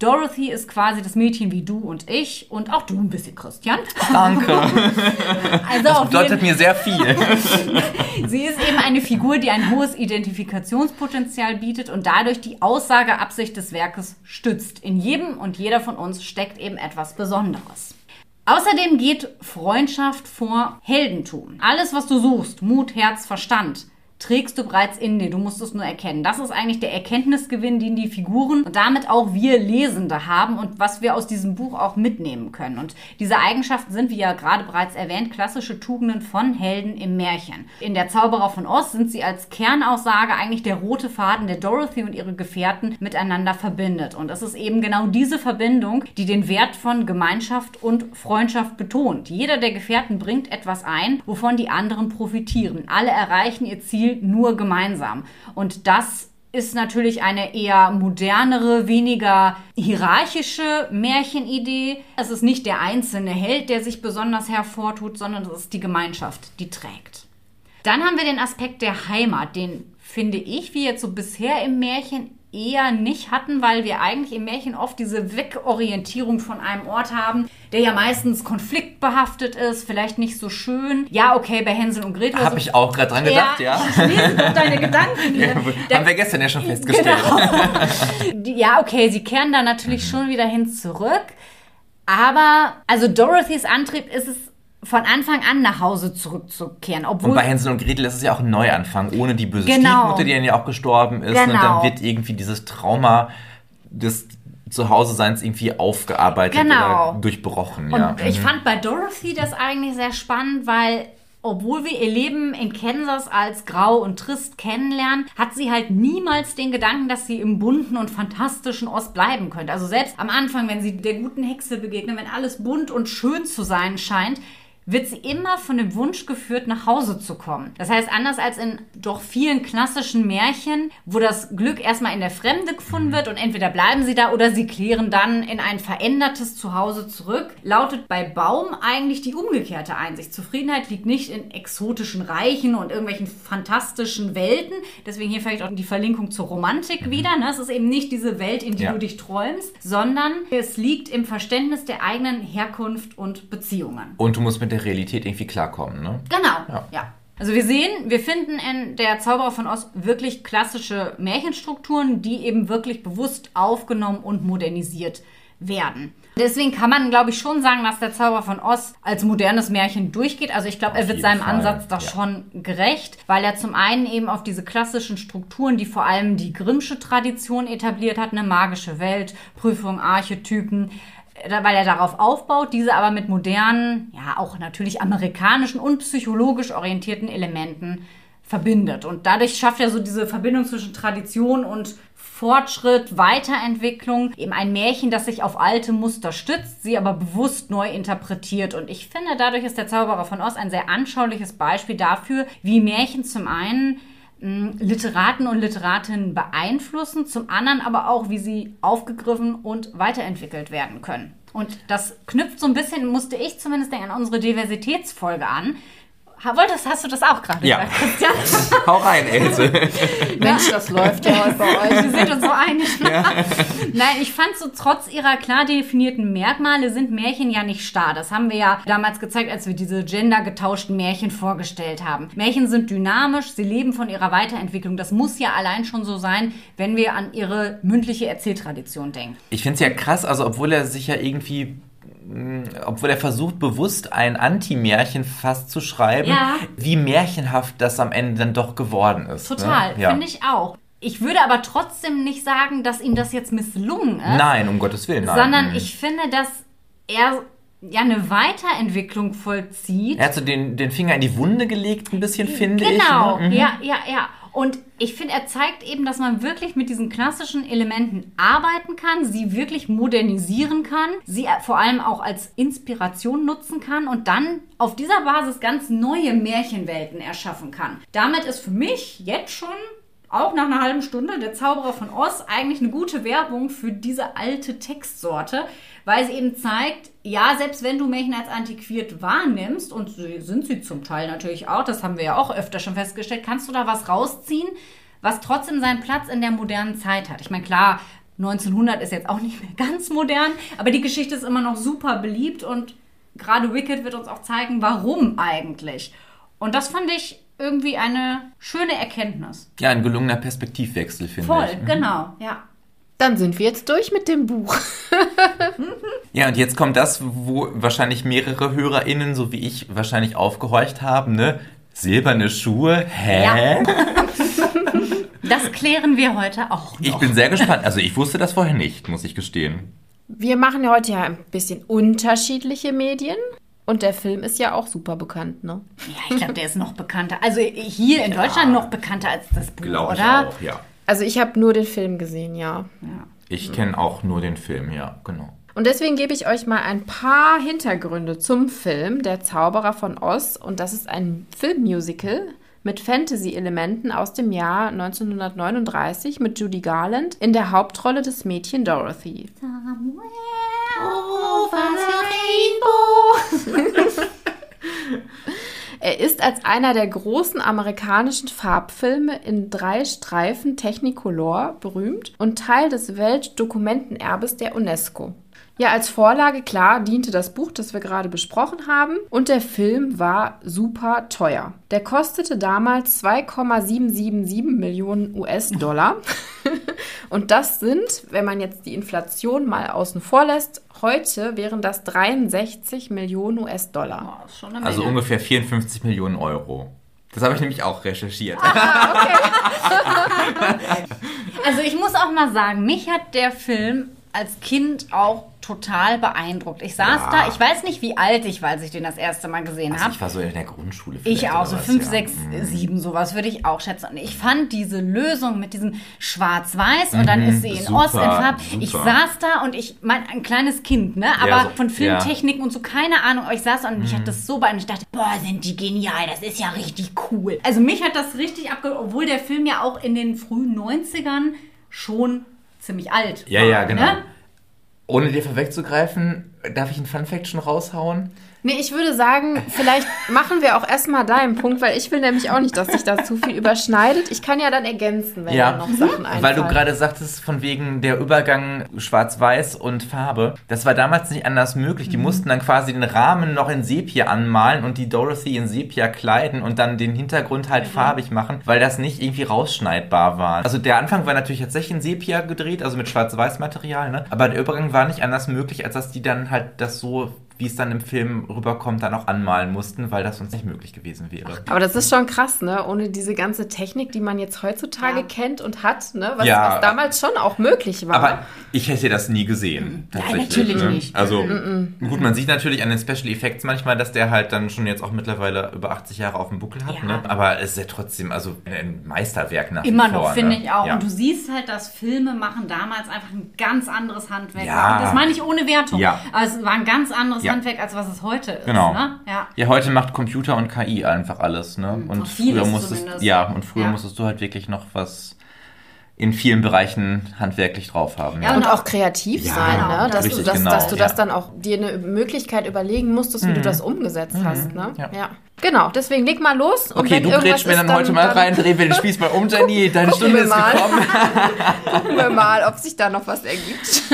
Dorothy ist quasi das Mädchen wie du und ich und auch du ein bisschen, Christian. Danke. Also Das bedeutet mir sehr viel. Sie ist eben eine Figur, die ein hohes Identifikationspotenzial bietet und dadurch die Aussageabsicht des Werkes stützt. In jedem und jeder von uns steckt eben etwas Besonderes. Außerdem geht Freundschaft vor Heldentum. Alles, was du suchst, Mut, Herz, Verstand, trägst du bereits in dir. Du musst es nur erkennen. Das ist eigentlich der Erkenntnisgewinn, den die Figuren und damit auch wir Lesende haben und was wir aus diesem Buch auch mitnehmen können. Und diese Eigenschaften sind, wie ja gerade bereits erwähnt, klassische Tugenden von Helden im Märchen. In der Zauberer von Oz sind sie als Kernaussage eigentlich der rote Faden, der Dorothy und ihre Gefährten miteinander verbindet. Und es ist eben genau diese Verbindung, die den Wert von Gemeinschaft und Freundschaft betont. Jeder der Gefährten bringt etwas ein, wovon die anderen profitieren. Alle erreichen ihr Ziel nur gemeinsam. Und das ist natürlich eine eher modernere, weniger hierarchische Märchenidee. Es ist nicht der einzelne Held, der sich besonders hervortut, sondern es ist die Gemeinschaft, die trägt. Dann haben wir den Aspekt der Heimat, den finde ich, wie jetzt so bisher im Märchen eher nicht hatten, weil wir eigentlich im Märchen oft diese Wegorientierung von einem Ort haben, der ja meistens konfliktbehaftet ist, vielleicht nicht so schön. Ja, okay, bei Hänsel und Gretel. Habe ich auch gerade dran gedacht, ja. Ich lese doch deine Gedanken hier. Ja, haben wir gestern ja schon festgestellt. Genau. Ja, okay, sie kehren da natürlich schon wieder hin zurück. Aber, also Dorothys Antrieb ist es, von Anfang an nach Hause zurückzukehren. Obwohl und bei Hänsel und Gretel ist es ja auch ein Neuanfang, ohne die böse Genau. Stiefmutter, die dann ja auch gestorben ist. Genau. Und dann wird irgendwie dieses Trauma des Zuhause-Seins irgendwie aufgearbeitet oder durchbrochen. Und ich fand bei Dorothy das eigentlich sehr spannend, weil obwohl wir ihr Leben in Kansas als grau und trist kennenlernen, hat sie halt niemals den Gedanken, dass sie im bunten und fantastischen Ost bleiben könnte. Also selbst am Anfang, wenn sie der guten Hexe begegnet, wenn alles bunt und schön zu sein scheint, wird sie immer von dem Wunsch geführt, nach Hause zu kommen. Das heißt, anders als in doch vielen klassischen Märchen, wo das Glück erstmal in der Fremde gefunden wird und entweder bleiben sie da oder sie kehren dann in ein verändertes Zuhause zurück, lautet bei Baum eigentlich die umgekehrte Einsicht. Zufriedenheit liegt nicht in exotischen Reichen und irgendwelchen fantastischen Welten. Deswegen hier vielleicht auch die Verlinkung zur Romantik wieder. Ne? Es ist eben nicht diese Welt, in die du dich träumst, sondern es liegt im Verständnis der eigenen Herkunft und Beziehungen. Und du musst mit der Realität irgendwie klarkommen, ne? Genau, ja. Also wir finden in der Zauberer von Oz wirklich klassische Märchenstrukturen, die eben wirklich bewusst aufgenommen und modernisiert werden. Deswegen kann man, glaube ich, schon sagen, dass der Zauberer von Oz als modernes Märchen durchgeht. Also ich glaube, er wird seinem Ansatz da schon gerecht, weil er zum einen eben auf diese klassischen Strukturen, die vor allem die Grimmsche Tradition etabliert hat, eine magische Welt, Prüfung, Archetypen, weil er darauf aufbaut, diese aber mit modernen, ja auch natürlich amerikanischen und psychologisch orientierten Elementen verbindet. Und dadurch schafft er so diese Verbindung zwischen Tradition und Fortschritt, Weiterentwicklung, eben ein Märchen, das sich auf alte Muster stützt, sie aber bewusst neu interpretiert. Und ich finde, dadurch ist der Zauberer von Oz ein sehr anschauliches Beispiel dafür, wie Märchen zum einen Literaten und Literatinnen beeinflussen, zum anderen aber auch, wie sie aufgegriffen und weiterentwickelt werden können. Und das knüpft so ein bisschen, musste ich zumindest denken, an unsere Diversitätsfolge an. Hast du das auch gerade gesagt, Christian? Hau rein, Else. Mensch, das läuft ja heute bei euch. Wir sind uns so einig. Ja. Nein, ich fand so, trotz ihrer klar definierten Merkmale sind Märchen ja nicht starr. Das haben wir ja damals gezeigt, als wir diese gendergetauschten Märchen vorgestellt haben. Märchen sind dynamisch, sie leben von ihrer Weiterentwicklung. Das muss ja allein schon so sein, wenn wir an ihre mündliche Erzähltradition denken. Ich finde es ja krass, also obwohl er versucht, bewusst ein Anti-Märchen fast zu schreiben, wie märchenhaft das am Ende dann doch geworden ist. Total, ne? finde ich auch. Ich würde aber trotzdem nicht sagen, dass ihm das jetzt misslungen ist. Nein, um Gottes Willen, nein. Sondern ich finde, dass er eine Weiterentwicklung vollzieht. Er hat so den Finger in die Wunde gelegt, ein bisschen, finde ich. Genau, Ne? ja. Und ich finde, er zeigt eben, dass man wirklich mit diesen klassischen Elementen arbeiten kann, sie wirklich modernisieren kann, sie vor allem auch als Inspiration nutzen kann und dann auf dieser Basis ganz neue Märchenwelten erschaffen kann. Damit ist für mich jetzt schon, auch nach einer halben Stunde, der Zauberer von Oz eigentlich eine gute Werbung für diese alte Textsorte, weil sie eben zeigt, ja, selbst wenn du Märchen als antiquiert wahrnimmst, und sind sie zum Teil natürlich auch, das haben wir ja auch öfter schon festgestellt, kannst du da was rausziehen, was trotzdem seinen Platz in der modernen Zeit hat. Ich meine, klar, 1900 ist jetzt auch nicht mehr ganz modern, aber die Geschichte ist immer noch super beliebt und gerade Wicked wird uns auch zeigen, warum eigentlich. Und das fand ich irgendwie eine schöne Erkenntnis. Ja, ein gelungener Perspektivwechsel, finde ich. Voll, genau, ja. Dann sind wir jetzt durch mit dem Buch. Ja, und jetzt kommt das, wo wahrscheinlich mehrere HörerInnen, so wie ich, wahrscheinlich aufgehorcht haben, ne? Silberne Schuhe? Hä? Ja. Das klären wir heute auch noch. Ich bin sehr gespannt. Also ich wusste das vorher nicht, muss ich gestehen. Wir machen ja heute ja ein bisschen unterschiedliche Medien. Und der Film ist ja auch super bekannt, ne? Ja, ich glaube, der ist noch bekannter. Also hier in Deutschland noch bekannter als das Buch, Glaube ich oder? auch, ja. Also ich habe nur den Film gesehen, ja. Ich kenne auch nur den Film, ja, genau. Und deswegen gebe ich euch mal ein paar Hintergründe zum Film Der Zauberer von Oz. Und das ist ein Filmmusical mit Fantasy-Elementen aus dem Jahr 1939 mit Judy Garland in der Hauptrolle des Mädchen Dorothy. Er ist als einer der großen amerikanischen Farbfilme in 3 Streifen Technicolor berühmt und Teil des Weltdokumentenerbes der UNESCO. Ja, als Vorlage, klar, diente das Buch, das wir gerade besprochen haben. Und der Film war super teuer. Der kostete damals 2,777 Millionen US-Dollar. Und das sind, wenn man jetzt die Inflation mal außen vor lässt, heute wären das 63 Millionen US-Dollar. Oh, ist schon eine Menge. Also ungefähr 54 Millionen Euro. Das habe ich nämlich auch recherchiert. Also ich muss auch mal sagen, mich hat der Film als Kind auch total beeindruckt. Ich saß da, ich weiß nicht, wie alt ich war, als ich den das erste Mal gesehen habe. Ich war so in der Grundschule. Ich auch, so 5, ja. 6, 7, sowas würde ich auch schätzen. Und ich fand diese Lösung mit diesem Schwarz-Weiß und dann ist sie in Ost, in Farb. Ich saß da und ein kleines Kind, ne? Aber Ja, so, von Filmtechniken und so, keine Ahnung. Aber ich saß da und mich hat das so beeindruckt. Ich dachte, boah, sind die genial, das ist ja richtig cool. Also mich hat das richtig abgeholt, obwohl der Film ja auch in den frühen 90ern schon ziemlich alt war. Ja, genau. Ne? Ohne dir vorwegzugreifen, darf ich einen Funfact schon raushauen? Nee, ich würde sagen, vielleicht machen wir auch erstmal deinen Punkt, weil ich will nämlich auch nicht, dass sich da zu viel überschneidet. Ich kann ja dann ergänzen, wenn da noch Sachen einfallen. Weil du gerade sagtest, von wegen der Übergang Schwarz-Weiß und Farbe. Das war damals nicht anders möglich. Die mussten dann quasi den Rahmen noch in Sepia anmalen und die Dorothy in Sepia kleiden und dann den Hintergrund halt farbig machen, weil das nicht irgendwie rausschneidbar war. Also der Anfang war natürlich tatsächlich in Sepia gedreht, also mit Schwarz-Weiß-Material, ne? Aber der Übergang war nicht anders möglich, als dass die dann halt das so, wie es dann im Film rüberkommt, dann auch anmalen mussten, weil das sonst nicht möglich gewesen wäre. Aber das ist schon krass, ne? Ohne diese ganze Technik, die man jetzt heutzutage kennt und hat, ne? Was damals schon auch möglich war. Aber ich hätte das nie gesehen. Tatsächlich, natürlich ne? nicht. Also gut, man sieht natürlich an den Special Effects manchmal, dass der halt dann schon jetzt auch mittlerweile über 80 Jahre auf dem Buckel hat. Ja. Ne? Aber es ist ja trotzdem also ein Meisterwerk nach Immer wie vor. noch, finde ne? ich auch. Ja. Und du siehst halt, dass Filme machen damals einfach ein ganz anderes Handwerk. Ja. Und das meine ich ohne Wertung. Ja. Aber es war ein ganz anderes Handwerk, als was es heute ist. Genau. Ne? Ja. Ja, heute macht Computer und KI einfach alles. Ne? Und vieles früher zumindest. musstest du halt wirklich noch was in vielen Bereichen handwerklich drauf haben. Ja, und auch kreativ sein, ne? Dass richtig, du das dann auch dir eine Möglichkeit überlegen musstest, wie du das umgesetzt hast, ne? Ja. Genau, deswegen leg mal los. Und Okay, wenn du irgendwas grätsch mir ist, dann heute mal rein, drehen wir den Spieß mal um, Jenny. Deine Stunde ist gekommen. Gucken wir mal, ob sich da noch was ergibt.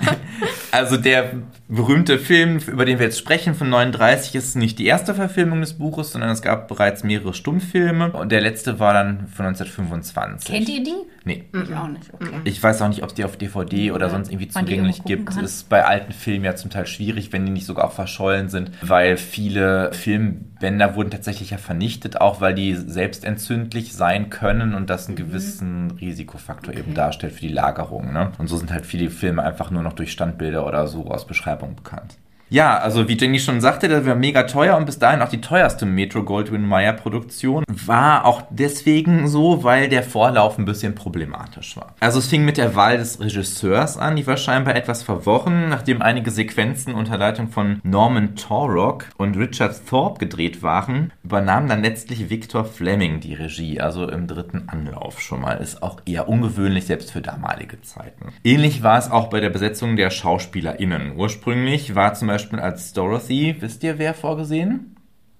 Also der berühmte Film, über den wir jetzt sprechen, von 39, ist nicht die erste Verfilmung des Buches, sondern es gab bereits mehrere Stummfilme. Und der letzte war dann von 1925. Kennt ihr die? Nee. Ich auch nicht, okay. Ich weiß auch nicht, ob es die auf DVD oder sonst irgendwie Man die zugänglich irgendwo gucken gibt. kann. Ist bei alten Filmen ja zum Teil schwierig, wenn die nicht sogar auch verschollen sind, weil viele Filmbänder wurden tatsächlich ja vernichtet, auch weil die selbst entzündlich sein können und das einen gewissen Risikofaktor eben darstellt für die Lagerung. Ne? Und so sind halt viele Filme einfach nur noch durch Standbilder oder so aus Beschreibungen bekannt. Ja, also wie Jenny schon sagte, das war mega teuer und bis dahin auch die teuerste Metro-Goldwyn-Mayer-Produktion. War auch deswegen so, weil der Vorlauf ein bisschen problematisch war. Also es fing mit der Wahl des Regisseurs an, die war scheinbar etwas verworren. Nachdem einige Sequenzen unter Leitung von Norman Taurog und Richard Thorpe gedreht waren, übernahm dann letztlich Victor Fleming die Regie, also im 3. Anlauf schon mal. Ist auch eher ungewöhnlich, selbst für damalige Zeiten. Ähnlich war es auch bei der Besetzung der SchauspielerInnen. Ursprünglich war zum Beispiel als Dorothy, wisst ihr wer vorgesehen?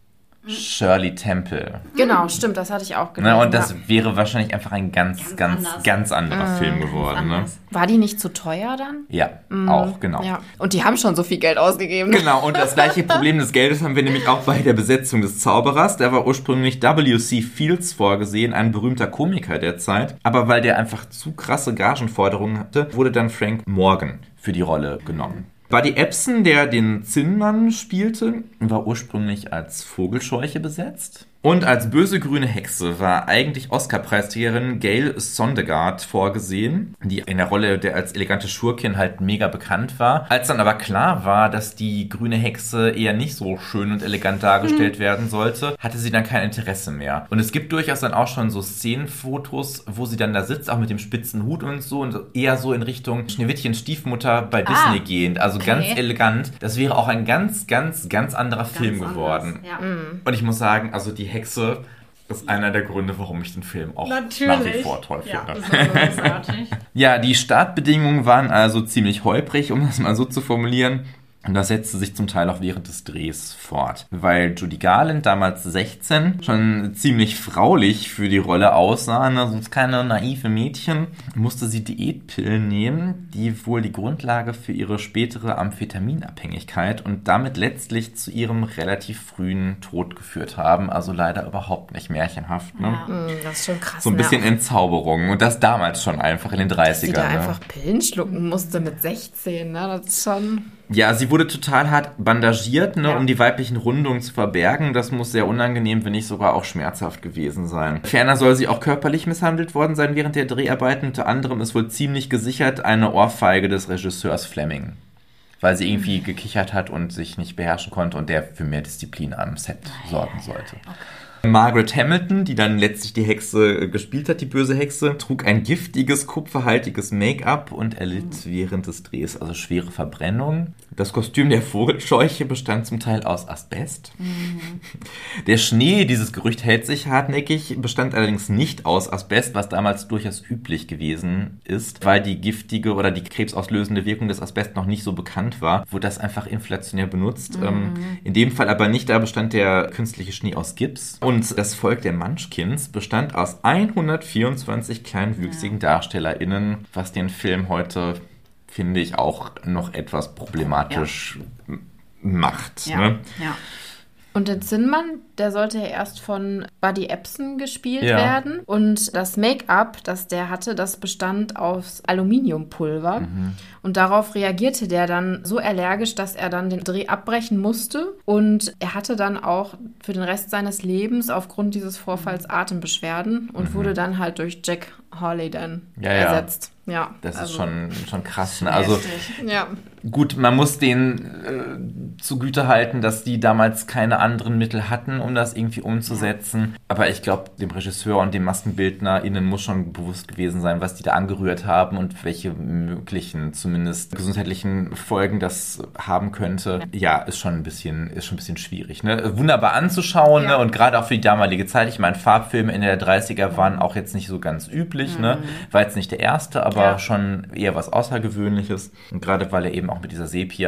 Shirley Temple. Genau, stimmt, das hatte ich auch gelesen. Und das wäre wahrscheinlich einfach ein ganz anderer Film geworden. Ne? War die nicht zu teuer dann? Ja, auch, genau. Ja. Und die haben schon so viel Geld ausgegeben. Genau, und das gleiche Problem des Geldes haben wir nämlich auch bei der Besetzung des Zauberers. Der war ursprünglich W.C. Fields vorgesehen, ein berühmter Komiker der Zeit. Aber weil der einfach zu krasse Gagenforderungen hatte, wurde dann Frank Morgan für die Rolle genommen. Buddy Ebsen, der den Zinnmann spielte, war ursprünglich als Vogelscheuche besetzt. Und als böse grüne Hexe war eigentlich Oscar-Preisträgerin Gail Sondegaard vorgesehen, die in der Rolle der als elegante Schurkin halt mega bekannt war. Als dann aber klar war, dass die grüne Hexe eher nicht so schön und elegant dargestellt werden sollte, hatte sie dann kein Interesse mehr. Und es gibt durchaus dann auch schon so Szenenfotos, wo sie dann da sitzt, auch mit dem spitzen Hut und eher so in Richtung Schneewittchens Stiefmutter bei Disney gehend. Also ganz elegant. Das wäre auch ein ganz anderer Film geworden. Ja. Und ich muss sagen, also die Hexe ist einer der Gründe, warum ich den Film auch nach wie vor toll finde. Großartig. Ja, die Startbedingungen waren also ziemlich holprig, um das mal so zu formulieren. Und das setzte sich zum Teil auch während des Drehs fort. Weil Judy Garland, damals 16, schon ziemlich fraulich für die Rolle aussah, sonst keine naive Mädchen, musste sie Diätpillen nehmen, die wohl die Grundlage für ihre spätere Amphetaminabhängigkeit und damit letztlich zu ihrem relativ frühen Tod geführt haben. Also leider überhaupt nicht märchenhaft. Ne? Ja. Das ist schon krass. So ein bisschen Entzauberung. Und das damals schon einfach in den 30ern. Dass sie da einfach Pillen schlucken musste mit 16, ne? Das ist schon... Ja, sie wurde total hart bandagiert, um die weiblichen Rundungen zu verbergen. Das muss sehr unangenehm, wenn nicht sogar auch schmerzhaft gewesen sein. Ferner soll sie auch körperlich misshandelt worden sein während der Dreharbeiten. Unter anderem ist wohl ziemlich gesichert eine Ohrfeige des Regisseurs Fleming, weil sie irgendwie gekichert hat und sich nicht beherrschen konnte und der für mehr Disziplin am Set sorgen sollte. Okay. Margaret Hamilton, die dann letztlich die Hexe gespielt hat, die böse Hexe, trug ein giftiges, kupferhaltiges Make-up und erlitt während des Drehs also schwere Verbrennungen. Das Kostüm der Vogelscheuche bestand zum Teil aus Asbest. Der Schnee, dieses Gerücht hält sich hartnäckig, bestand allerdings nicht aus Asbest, was damals durchaus üblich gewesen ist, weil die giftige oder die krebsauslösende Wirkung des Asbest noch nicht so bekannt war, wurde das einfach inflationär benutzt. In dem Fall aber nicht, da bestand der künstliche Schnee aus Gips. Und das Volk der Munchkins bestand aus 124 kleinwüchsigen DarstellerInnen, was den Film heute, finde ich, auch noch etwas problematisch macht. Ja. Ne? Ja. Und der Zinnmann, der sollte ja erst von Buddy Ebsen gespielt werden. Und das Make-up, das der hatte, das bestand aus Aluminiumpulver. Und darauf reagierte der dann so allergisch, dass er dann den Dreh abbrechen musste. Und er hatte dann auch für den Rest seines Lebens aufgrund dieses Vorfalls Atembeschwerden und wurde dann halt durch Jack Hawley dann ersetzt. Ja, das ist schon krass. Ne? Also ja. Gut, man muss denen zugute halten, dass die damals keine anderen Mittel hatten, um das irgendwie umzusetzen. Aber ich glaube, dem Regisseur und dem MaskenbildnerInnen muss schon bewusst gewesen sein, was die da angerührt haben und welche möglichen, zumindest gesundheitlichen Folgen das haben könnte. Ja, ist schon ein bisschen schwierig. Ne? Wunderbar anzuschauen, ne? Und gerade auch für die damalige Zeit. Ich meine, Farbfilme in der 30er waren auch jetzt nicht so ganz üblich. Ne? War jetzt nicht der erste, aber schon eher was Außergewöhnliches. Und gerade weil er eben auch mit dieser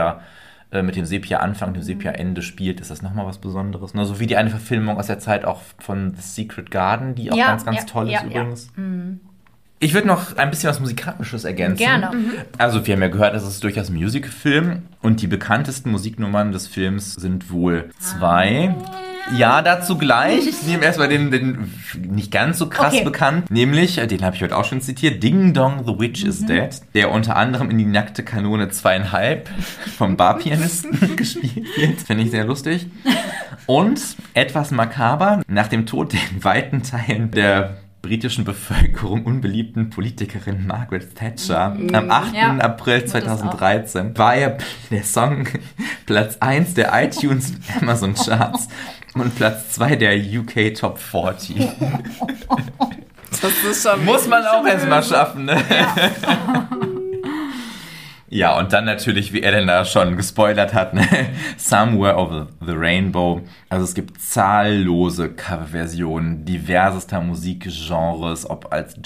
mit dem Sepia-Anfang, dem Sepia-Ende spielt, ist das nochmal was Besonderes. Ne? So wie die eine Verfilmung aus der Zeit auch von The Secret Garden, die auch ganz toll ist übrigens. Ja. Ich würde noch ein bisschen was Musikalisches ergänzen. Gerne. Also wir haben ja gehört, es ist durchaus ein Musical-Film und die bekanntesten Musiknummern des Films sind wohl 2. Ja, dazu gleich. Ich nehme erstmal den nicht ganz so krass bekannt, nämlich, den habe ich heute auch schon zitiert, Ding Dong, The Witch is Dead, der unter anderem in die nackte Kanone 2,5 vom Barpianisten gespielt wird. Finde ich sehr lustig. Und etwas makaber, nach dem Tod in weiten Teilen der britischen Bevölkerung unbeliebten Politikerin Margaret Thatcher am 8. April 2013 war ja der Song Platz 1 der iTunes und Amazon Charts und Platz 2 der UK Top 40. Das ist schon muss man auch erstmal schaffen, ne? Ja, und dann natürlich, wie Elena schon gespoilert hat, ne? Somewhere Over the Rainbow. Also es gibt zahllose Coverversionen diversester Musikgenres, ob als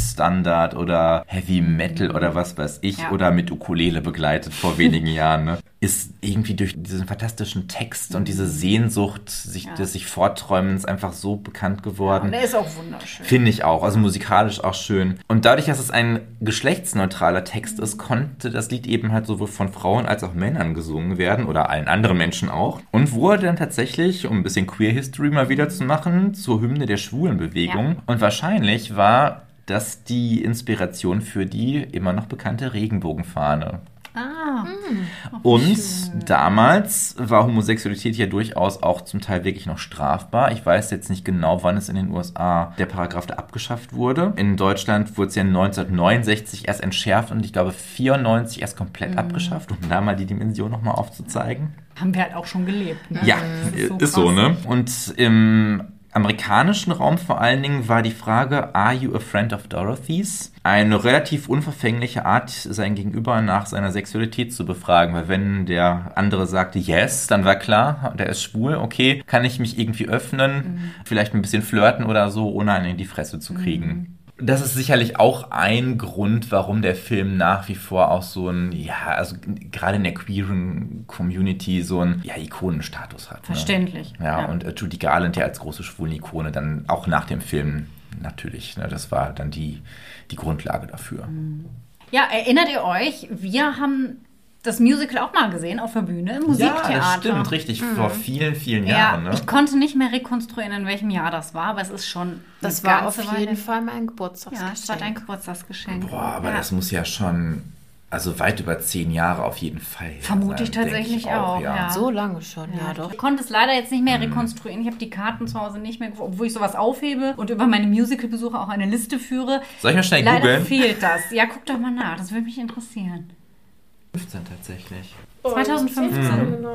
Jazz-Standard oder Heavy Metal oder was weiß ich, oder mit Ukulele begleitet vor wenigen Jahren. Ne? ist irgendwie durch diesen fantastischen Text und diese Sehnsucht des sich Fortträumens einfach so bekannt geworden. Und der ist auch wunderschön. Finde ich auch, also musikalisch auch schön. Und dadurch, dass es ein geschlechtsneutraler Text ist, konnte das Lied eben halt sowohl von Frauen als auch Männern gesungen werden oder allen anderen Menschen auch. Und wurde dann tatsächlich, um ein bisschen Queer History mal wieder zu machen, zur Hymne der Schwulenbewegung. Ja. Und wahrscheinlich war das die Inspiration für die immer noch bekannte Regenbogenfahne. Und damals war Homosexualität ja durchaus auch zum Teil wirklich noch strafbar. Ich weiß jetzt nicht genau, wann es in den USA der Paragraph da abgeschafft wurde. In Deutschland wurde es ja 1969 erst entschärft und ich glaube 1994 erst komplett abgeschafft, um da mal die Dimension nochmal aufzuzeigen. Haben wir halt auch schon gelebt, ne? Ja, ist so, ne? Und im amerikanischen Raum vor allen Dingen war die Frage, are you a friend of Dorothy's? Eine relativ unverfängliche Art, sein Gegenüber nach seiner Sexualität zu befragen, weil wenn der andere sagte yes, dann war klar, der ist schwul, okay, kann ich mich irgendwie öffnen, vielleicht ein bisschen flirten oder so, ohne einen in die Fresse zu kriegen. Das ist sicherlich auch ein Grund, warum der Film nach wie vor auch so ein, also gerade in der queeren Community so ein, Ikonenstatus hat. Verständlich. Ne? Ja, und Judy Garland ja als große Schwulen-Ikone dann auch nach dem Film natürlich. Ne? Das war dann die Grundlage dafür. Ja, erinnert ihr euch, wir haben das Musical auch mal gesehen auf der Bühne im Musiktheater. Ja, das stimmt, richtig. Vor vielen, vielen Jahren. Ne? Ich konnte nicht mehr rekonstruieren, in welchem Jahr das war, aber es ist schon das war auf jeden Fall mein Geburtstagsgeschenk. Ja, es war dein Geburtstagsgeschenk. Boah, aber das muss ja schon, also weit über 10 Jahre auf jeden Fall. Vermute ich tatsächlich auch. Ja. So lange schon, ja doch. Ich konnte es leider jetzt nicht mehr rekonstruieren. Ich habe die Karten zu Hause nicht mehr, obwohl ich sowas aufhebe und über meine Musicalbesuche auch eine Liste führe. Soll ich mal schnell leider googeln? Fehlt das. Ja, guck doch mal nach, das würde mich interessieren. 15 tatsächlich. 2015. Genau.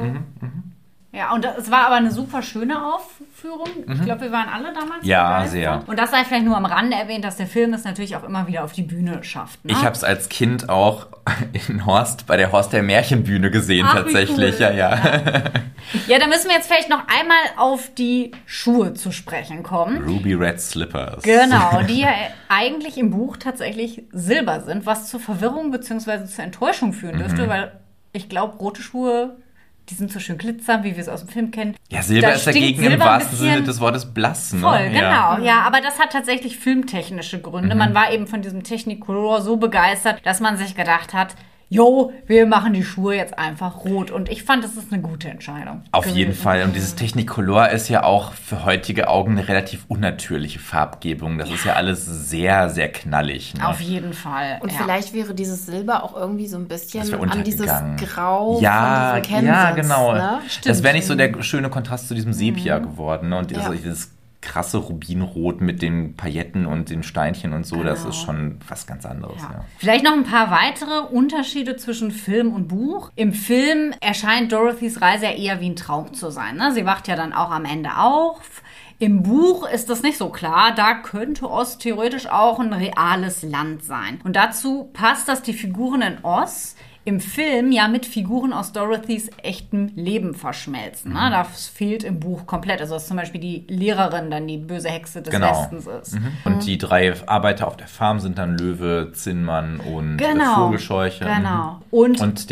Ja, und es war aber eine super schöne Aufführung. Ich glaube, wir waren alle damals begeistert. Sehr. Und das sei vielleicht nur am Rande erwähnt, dass der Film es natürlich auch immer wieder auf die Bühne schafft. Ne? Ich habe es als Kind auch in Horst, bei der Horst der Märchenbühne gesehen. Ach, tatsächlich. Cool. Ja. Ja, da müssen wir jetzt vielleicht noch einmal auf die Schuhe zu sprechen kommen. Ruby Red Slippers. Genau, die ja eigentlich im Buch tatsächlich silber sind, was zur Verwirrung bzw. zur Enttäuschung führen dürfte, weil ich glaube, rote Schuhe, die sind so schön glitzern, wie wir es aus dem Film kennen. Ja, Silber Da ist dagegen stinkt im Silber ein wahrsten bisschen Sinne des Wortes blass. Ne? Voll, genau. Ja, aber das hat tatsächlich filmtechnische Gründe. Man war eben von diesem Technicolor so begeistert, dass man sich gedacht hat, wir machen die Schuhe jetzt einfach rot. Und ich fand, das ist eine gute Entscheidung. Auf jeden Fall. Und dieses Technicolor ist ja auch für heutige Augen eine relativ unnatürliche Farbgebung. Das ist ja alles sehr, sehr knallig. Ne? Auf jeden Fall. Und vielleicht wäre dieses Silber auch irgendwie so ein bisschen an dieses Grau ja, von diesen Kansas. Ja, genau. Ne? Das wäre nicht so der schöne Kontrast zu diesem Sepia geworden. Ne? Und dieses krasse Rubinrot mit den Pailletten und den Steinchen und so, das ist schon was ganz anderes. Ja. Vielleicht noch ein paar weitere Unterschiede zwischen Film und Buch. Im Film erscheint Dorothys Reise ja eher wie ein Traum zu sein. Ne? Sie wacht ja dann auch am Ende auf. Im Buch ist das nicht so klar. Da könnte Oz theoretisch auch ein reales Land sein. Und dazu passt, dass die Figuren in Oz im Film ja mit Figuren aus Dorothys echtem Leben verschmelzen. Ne? Das fehlt im Buch komplett. Also dass zum Beispiel die Lehrerin dann die böse Hexe des Westens ist. Und die 3 Arbeiter auf der Farm sind dann Löwe, Zinnmann und Vogelscheuche. Genau. Und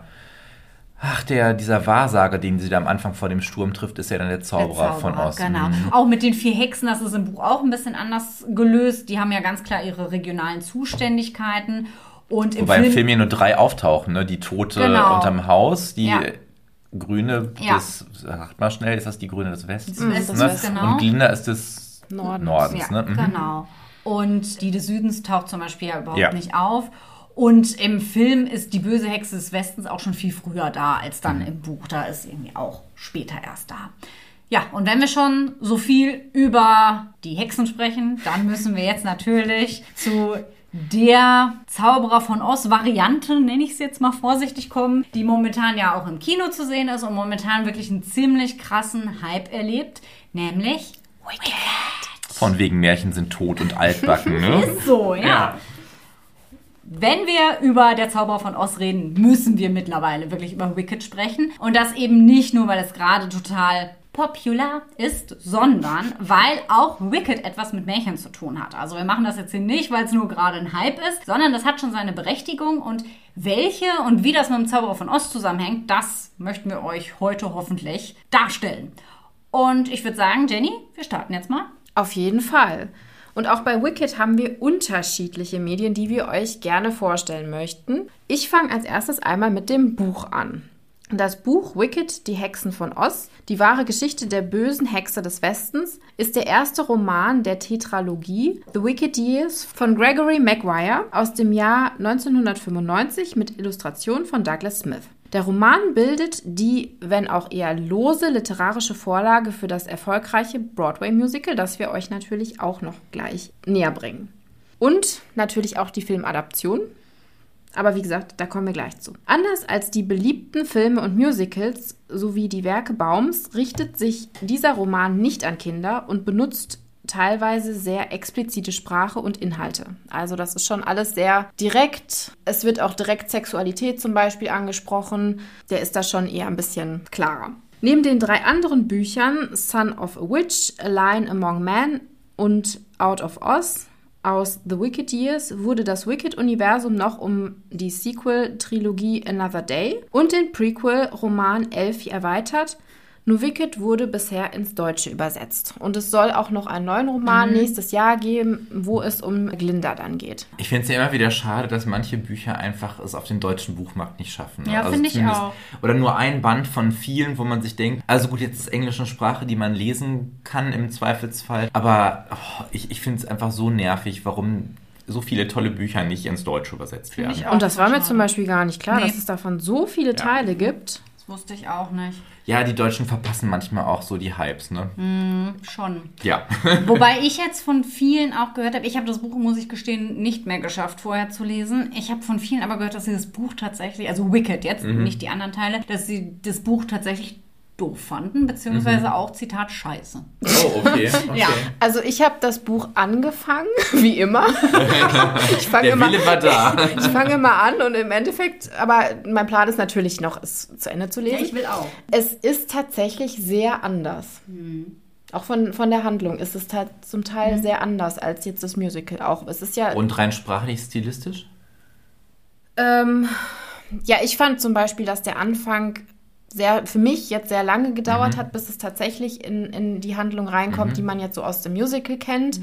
dieser Wahrsager, den sie da am Anfang vor dem Sturm trifft, ist ja dann der Zauberer von Oz. Genau. Auch mit den 4 Hexen, das ist im Buch auch ein bisschen anders gelöst. Die haben ja ganz klar ihre regionalen Zuständigkeiten. Und Wobei im Film ja nur 3 auftauchen, ne? Die Tote unterm Haus, die Grüne sagt mal schnell, ist das die Grüne des Westens? Genau. Und Glinda ist des Nordens. Ja, genau. Und die des Südens taucht zum Beispiel ja überhaupt nicht auf. Und im Film ist die böse Hexe des Westens auch schon viel früher da, als dann im Buch. Da ist irgendwie auch später erst da. Ja, und wenn wir schon so viel über die Hexen sprechen, dann müssen wir jetzt natürlich zu der Zauberer von Oz-Variante, nenne ich es jetzt mal vorsichtig, kommen, die momentan ja auch im Kino zu sehen ist und momentan wirklich einen ziemlich krassen Hype erlebt, nämlich Wicked. Von wegen Märchen sind tot und altbacken, ne? Ist so, ja. Wenn wir über der Zauberer von Oz reden, müssen wir mittlerweile wirklich über Wicked sprechen. Und das eben nicht nur, weil es gerade total popular ist, sondern weil auch Wicked etwas mit Märchen zu tun hat. Also wir machen das jetzt hier nicht, weil es nur gerade ein Hype ist, sondern das hat schon seine Berechtigung und welche und wie das mit dem Zauberer von Oz zusammenhängt, das möchten wir euch heute hoffentlich darstellen. Und ich würde sagen, Jenny, wir starten jetzt mal. Auf jeden Fall. Und auch bei Wicked haben wir unterschiedliche Medien, die wir euch gerne vorstellen möchten. Ich fange als erstes einmal mit dem Buch an. Das Buch Wicked, die Hexen von Oz, die wahre Geschichte der bösen Hexe des Westens, ist der erste Roman der Tetralogie The Wicked Years von Gregory Maguire aus dem Jahr 1995 mit Illustration von Douglas Smith. Der Roman bildet die, wenn auch eher lose, literarische Vorlage für das erfolgreiche Broadway-Musical, das wir euch natürlich auch noch gleich näher bringen. Und natürlich auch die Filmadaption. Aber wie gesagt, da kommen wir gleich zu. Anders als die beliebten Filme und Musicals sowie die Werke Baums richtet sich dieser Roman nicht an Kinder und benutzt teilweise sehr explizite Sprache und Inhalte. Also das ist schon alles sehr direkt. Es wird auch direkt Sexualität zum Beispiel angesprochen. Der ist da schon eher ein bisschen klarer. Neben den 3 anderen Büchern Son of a Witch, A Lion Among Men und Out of Oz aus The Wicked Years wurde das Wicked-Universum noch um die Sequel-Trilogie Another Day und den Prequel-Roman Elfie erweitert. Nur Wicked wurde bisher ins Deutsche übersetzt. Und es soll auch noch einen neuen Roman nächstes Jahr geben, wo es um Glinda dann geht. Ich finde es ja immer wieder schade, dass manche Bücher einfach es auf den deutschen Buchmarkt nicht schaffen. Ne? Ja, finde ich auch. Oder nur ein Band von vielen, wo man sich denkt, also gut, jetzt ist Englisch eine Sprache, die man lesen kann im Zweifelsfall. Aber ich finde es einfach so nervig, warum so viele tolle Bücher nicht ins Deutsche übersetzt werden. Und das war mir zum Beispiel gar nicht klar, dass es davon so viele Teile gibt. Wusste ich auch nicht. Ja, die Deutschen verpassen manchmal auch so die Hypes, ne? Schon. Ja. Wobei ich jetzt von vielen auch gehört habe, ich habe das Buch, muss ich gestehen, nicht mehr geschafft, vorher zu lesen. Ich habe von vielen aber gehört, dass sie das Buch tatsächlich, also Wicked jetzt, nicht die anderen Teile, dass sie das Buch tatsächlich doof fanden, beziehungsweise auch, Zitat, scheiße. Oh, okay. Ja. Also ich habe das Buch angefangen, wie immer. Ich fange immer an und im Endeffekt, aber mein Plan ist natürlich noch, es zu Ende zu lesen. Ja, ich will auch. Es ist tatsächlich sehr anders. Auch von der Handlung ist es zum Teil sehr anders als jetzt das Musical auch. Es ist ja... Und rein sprachlich, stilistisch? Ja, ich fand zum Beispiel, dass der Anfang für mich jetzt sehr lange gedauert hat, bis es tatsächlich in die Handlung reinkommt, die man jetzt so aus dem Musical kennt.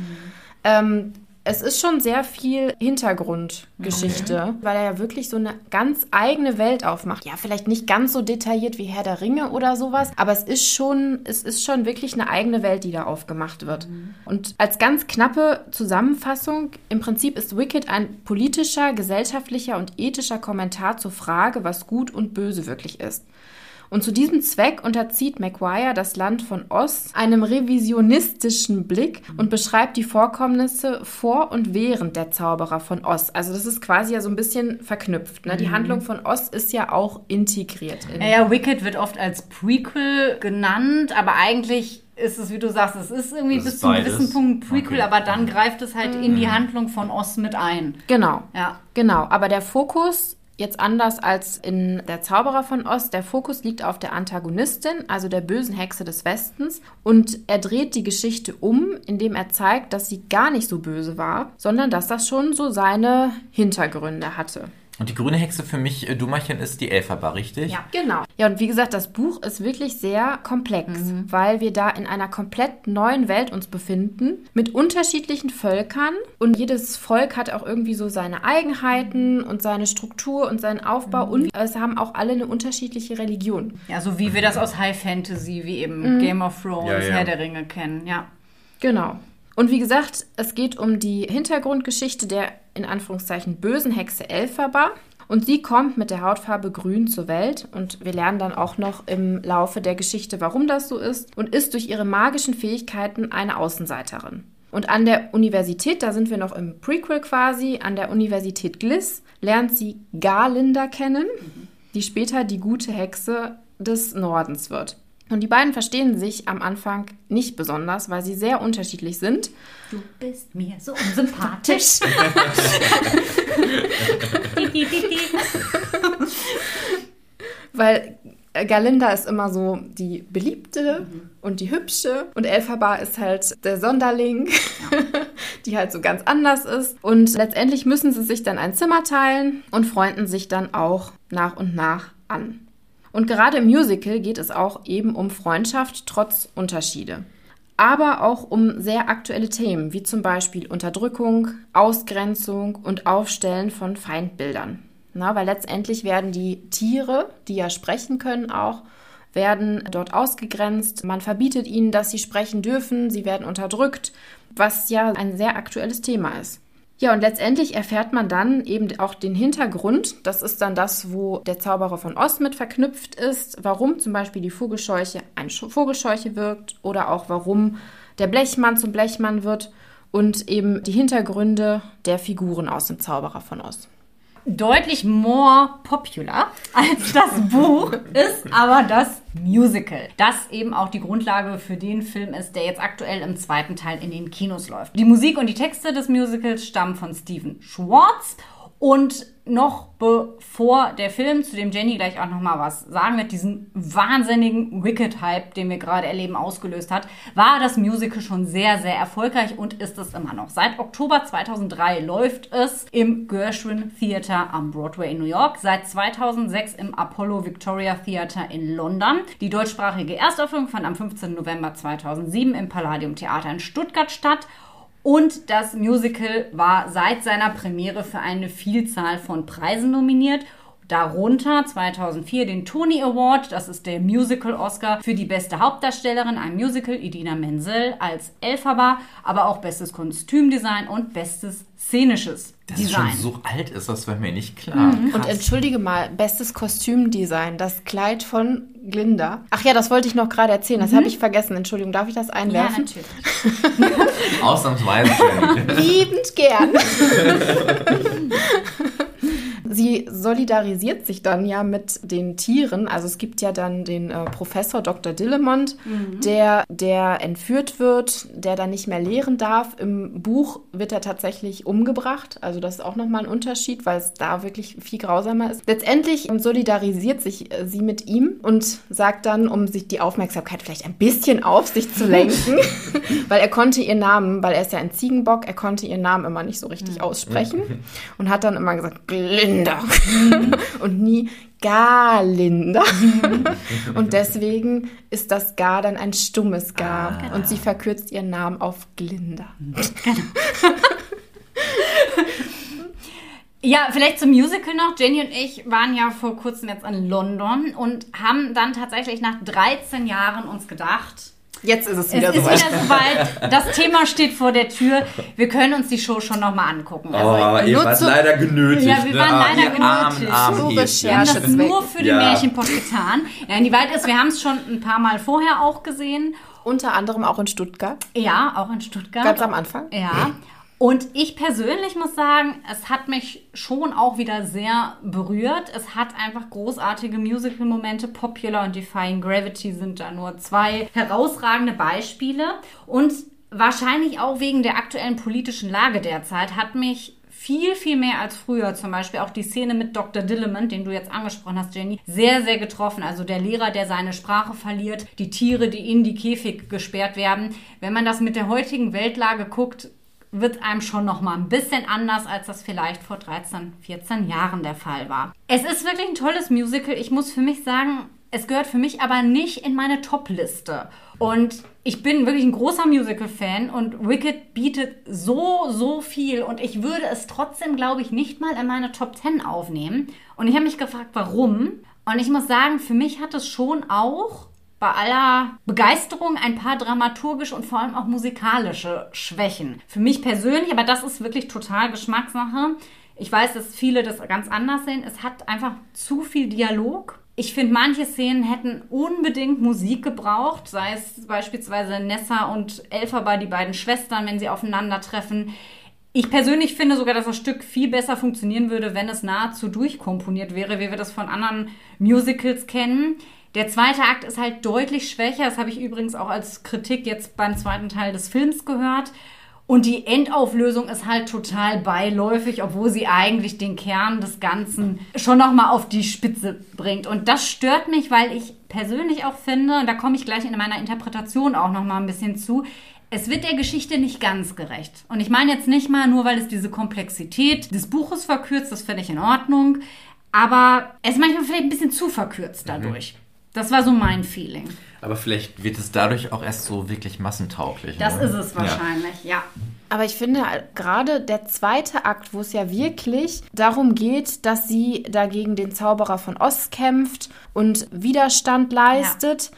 Es ist schon sehr viel Hintergrundgeschichte, weil er ja wirklich so eine ganz eigene Welt aufmacht. Ja, vielleicht nicht ganz so detailliert wie Herr der Ringe oder sowas, aber es ist schon wirklich eine eigene Welt, die da aufgemacht wird. Und als ganz knappe Zusammenfassung, im Prinzip ist Wicked ein politischer, gesellschaftlicher und ethischer Kommentar zur Frage, was gut und böse wirklich ist. Und zu diesem Zweck unterzieht Maguire das Land von Oz einem revisionistischen Blick und beschreibt die Vorkommnisse vor und während der Zauberer von Oz. Also das ist quasi ja so ein bisschen verknüpft. Ne? Die Handlung von Oz ist ja auch integriert. Ja, Wicked wird oft als Prequel genannt, aber eigentlich ist es, wie du sagst, es ist irgendwie bis zu einem gewissen Punkt Prequel, aber dann greift es halt in die Handlung von Oz mit ein. Genau. Ja. Genau, aber der Fokus... Jetzt anders als in Der Zauberer von Oz, der Fokus liegt auf der Antagonistin, also der bösen Hexe des Westens. Und er dreht die Geschichte um, indem er zeigt, dass sie gar nicht so böse war, sondern dass das schon so seine Hintergründe hatte. Und die grüne Hexe für mich, Dummerchen, ist die Elphaba, richtig? Ja, genau. Ja, und wie gesagt, das Buch ist wirklich sehr komplex, weil wir da in einer komplett neuen Welt uns befinden, mit unterschiedlichen Völkern. Und jedes Volk hat auch irgendwie so seine Eigenheiten und seine Struktur und seinen Aufbau. Und es haben auch alle eine unterschiedliche Religion. Ja, so wie wir das aus High Fantasy, wie eben Game of Thrones, Herr der Ringe kennen, ja. Genau. Und wie gesagt, es geht um die Hintergrundgeschichte der, in Anführungszeichen, bösen Hexe Elphaba. Und sie kommt mit der Hautfarbe grün zur Welt. Und wir lernen dann auch noch im Laufe der Geschichte, warum das so ist. Und ist durch ihre magischen Fähigkeiten eine Außenseiterin. Und an der Universität, da sind wir noch im Prequel quasi, an der Universität Gliss lernt sie Galinda kennen, die später die gute Hexe des Nordens wird. Und die beiden verstehen sich am Anfang nicht besonders, weil sie sehr unterschiedlich sind. Du bist mir so unsympathisch. Weil Galinda ist immer so die Beliebte und die Hübsche und Elphaba ist halt der Sonderling, die halt so ganz anders ist. Und letztendlich müssen sie sich dann ein Zimmer teilen und freunden sich dann auch nach und nach an. Und gerade im Musical geht es auch eben um Freundschaft trotz Unterschiede. Aber auch um sehr aktuelle Themen, wie zum Beispiel Unterdrückung, Ausgrenzung und Aufstellen von Feindbildern. Weil letztendlich werden die Tiere, die ja sprechen können auch, werden dort ausgegrenzt. Man verbietet ihnen, dass sie sprechen dürfen. Sie werden unterdrückt, was ja ein sehr aktuelles Thema ist. Ja, und letztendlich erfährt man dann eben auch den Hintergrund. Das ist dann das, wo der Zauberer von Oz mit verknüpft ist. Warum zum Beispiel die Vogelscheuche eine Vogelscheuche wirkt oder auch warum der Blechmann zum Blechmann wird und eben die Hintergründe der Figuren aus dem Zauberer von Oz. Deutlich more popular als das Buch ist aber das Musical, das eben auch die Grundlage für den Film ist, der jetzt aktuell im zweiten Teil in den Kinos läuft. Die Musik und die Texte des Musicals stammen von Stephen Schwartz und noch bevor der Film, zu dem Jenny gleich auch nochmal was sagen wird, diesen wahnsinnigen Wicked-Hype, den wir gerade erleben, ausgelöst hat, war das Musical schon sehr, sehr erfolgreich und ist es immer noch. Seit Oktober 2003 läuft es im Gershwin Theater am Broadway in New York, seit 2006 im Apollo Victoria Theater in London. Die deutschsprachige Erstaufführung fand am 15. November 2007 im Palladium Theater in Stuttgart statt. Und das Musical war seit seiner Premiere für eine Vielzahl von Preisen nominiert. Darunter 2004 den Tony Award, das ist der Musical-Oscar für die beste Hauptdarstellerin, ein Musical, Idina Menzel als Elphaba, aber auch bestes Kostümdesign und bestes szenisches Das Design. schon so alt ist, das wäre mir nicht klar. Und entschuldige mal, bestes Kostümdesign, das Kleid von Glinda. Ach ja, das wollte ich noch gerade erzählen, das habe ich vergessen. Entschuldigung, darf ich das Ja, einwerfen? natürlich. Ausnahmsweise. Liebend gern. Sie solidarisiert sich dann ja mit den Tieren. Also es gibt ja dann den Professor Dr. Dillamond, der entführt wird, der dann nicht mehr lehren darf. Im Buch wird er tatsächlich umgebracht. Also das ist auch nochmal ein Unterschied, weil es da wirklich viel grausamer ist. Letztendlich solidarisiert sich sie mit ihm und sagt dann, um sich die Aufmerksamkeit vielleicht ein bisschen auf sich zu lenken, weil er konnte ihren Namen, weil er ist ja ein Ziegenbock, er konnte ihren Namen immer nicht so richtig aussprechen und hat dann immer gesagt, Glinda und nie Galinda. Und deswegen ist das Ga dann ein stummes Ga und sie verkürzt ihren Namen auf Glinda. Ja, vielleicht zum Musical noch. Jenny und ich waren ja vor kurzem jetzt in London und haben dann tatsächlich nach 13 Jahren uns gedacht, Jetzt ist es wieder es ist soweit. wieder soweit. Das Thema steht vor der Tür. Wir können uns die Show schon nochmal angucken. Also, ihr wart leider genötigt. Ja, wir waren leider ihr genötigt. armen So Häschen. wir haben das Recherchezwecken. nur für den Ja. Märchenpott getan. Ja, die Wahrheit ist, wir haben es schon ein paar Mal vorher auch gesehen. Unter anderem auch in Stuttgart, Ja, auch in Stuttgart. ganz am Anfang. Ja. Und ich persönlich muss sagen, es hat mich schon auch wieder sehr berührt. Es hat einfach großartige Musical-Momente. Popular und Defying Gravity sind da nur zwei herausragende Beispiele. Und wahrscheinlich auch wegen der aktuellen politischen Lage derzeit hat mich viel, viel mehr als früher, zum Beispiel auch die Szene mit Dr. Dillamond, den du jetzt angesprochen hast, Jenny, sehr, sehr getroffen. Also der Lehrer, der seine Sprache verliert, die Tiere, die in die Käfige gesperrt werden. Wenn man das mit der heutigen Weltlage guckt, wird einem schon noch mal ein bisschen anders, als das vielleicht vor 13, 14 Jahren der Fall war. Es ist wirklich ein tolles Musical. Ich muss für mich sagen, es gehört für mich aber nicht in meine Top-Liste. Und ich bin wirklich ein großer Musical-Fan und Wicked bietet so viel. Und ich würde es trotzdem, glaube ich, nicht mal in meine Top 10 aufnehmen. Und ich habe mich gefragt, warum. Und ich muss sagen, für mich hat es schon auch bei aller Begeisterung ein paar dramaturgische und vor allem auch musikalische Schwächen. Für mich persönlich, aber das ist wirklich total Geschmackssache. Ich weiß, dass viele das ganz anders sehen. Es hat einfach zu viel Dialog. Ich finde, manche Szenen hätten unbedingt Musik gebraucht, sei es beispielsweise Nessa und Elphaba, die beiden Schwestern, wenn sie aufeinandertreffen. Ich persönlich finde sogar, dass das Stück viel besser funktionieren würde, wenn es nahezu durchkomponiert wäre, wie wir das von anderen Musicals kennen. Der zweite Akt ist halt deutlich schwächer. Das habe ich übrigens auch als Kritik jetzt beim zweiten Teil des Films gehört. Und die Endauflösung ist halt total beiläufig, obwohl sie eigentlich den Kern des Ganzen schon nochmal auf die Spitze bringt. Und das stört mich, weil ich persönlich auch finde, und da komme ich gleich in meiner Interpretation auch nochmal ein bisschen zu, es wird der Geschichte nicht ganz gerecht. Und ich meine jetzt nicht mal nur, weil es diese Komplexität des Buches verkürzt, das finde ich in Ordnung, aber es ist manchmal vielleicht ein bisschen zu verkürzt dadurch. Das war so mein Feeling. Aber vielleicht wird es dadurch auch erst so wirklich massentauglich. Das ist es wahrscheinlich, ja. Aber ich finde gerade der zweite Akt, wo es ja wirklich darum geht, dass sie dagegen den Zauberer von Oz kämpft und Widerstand leistet,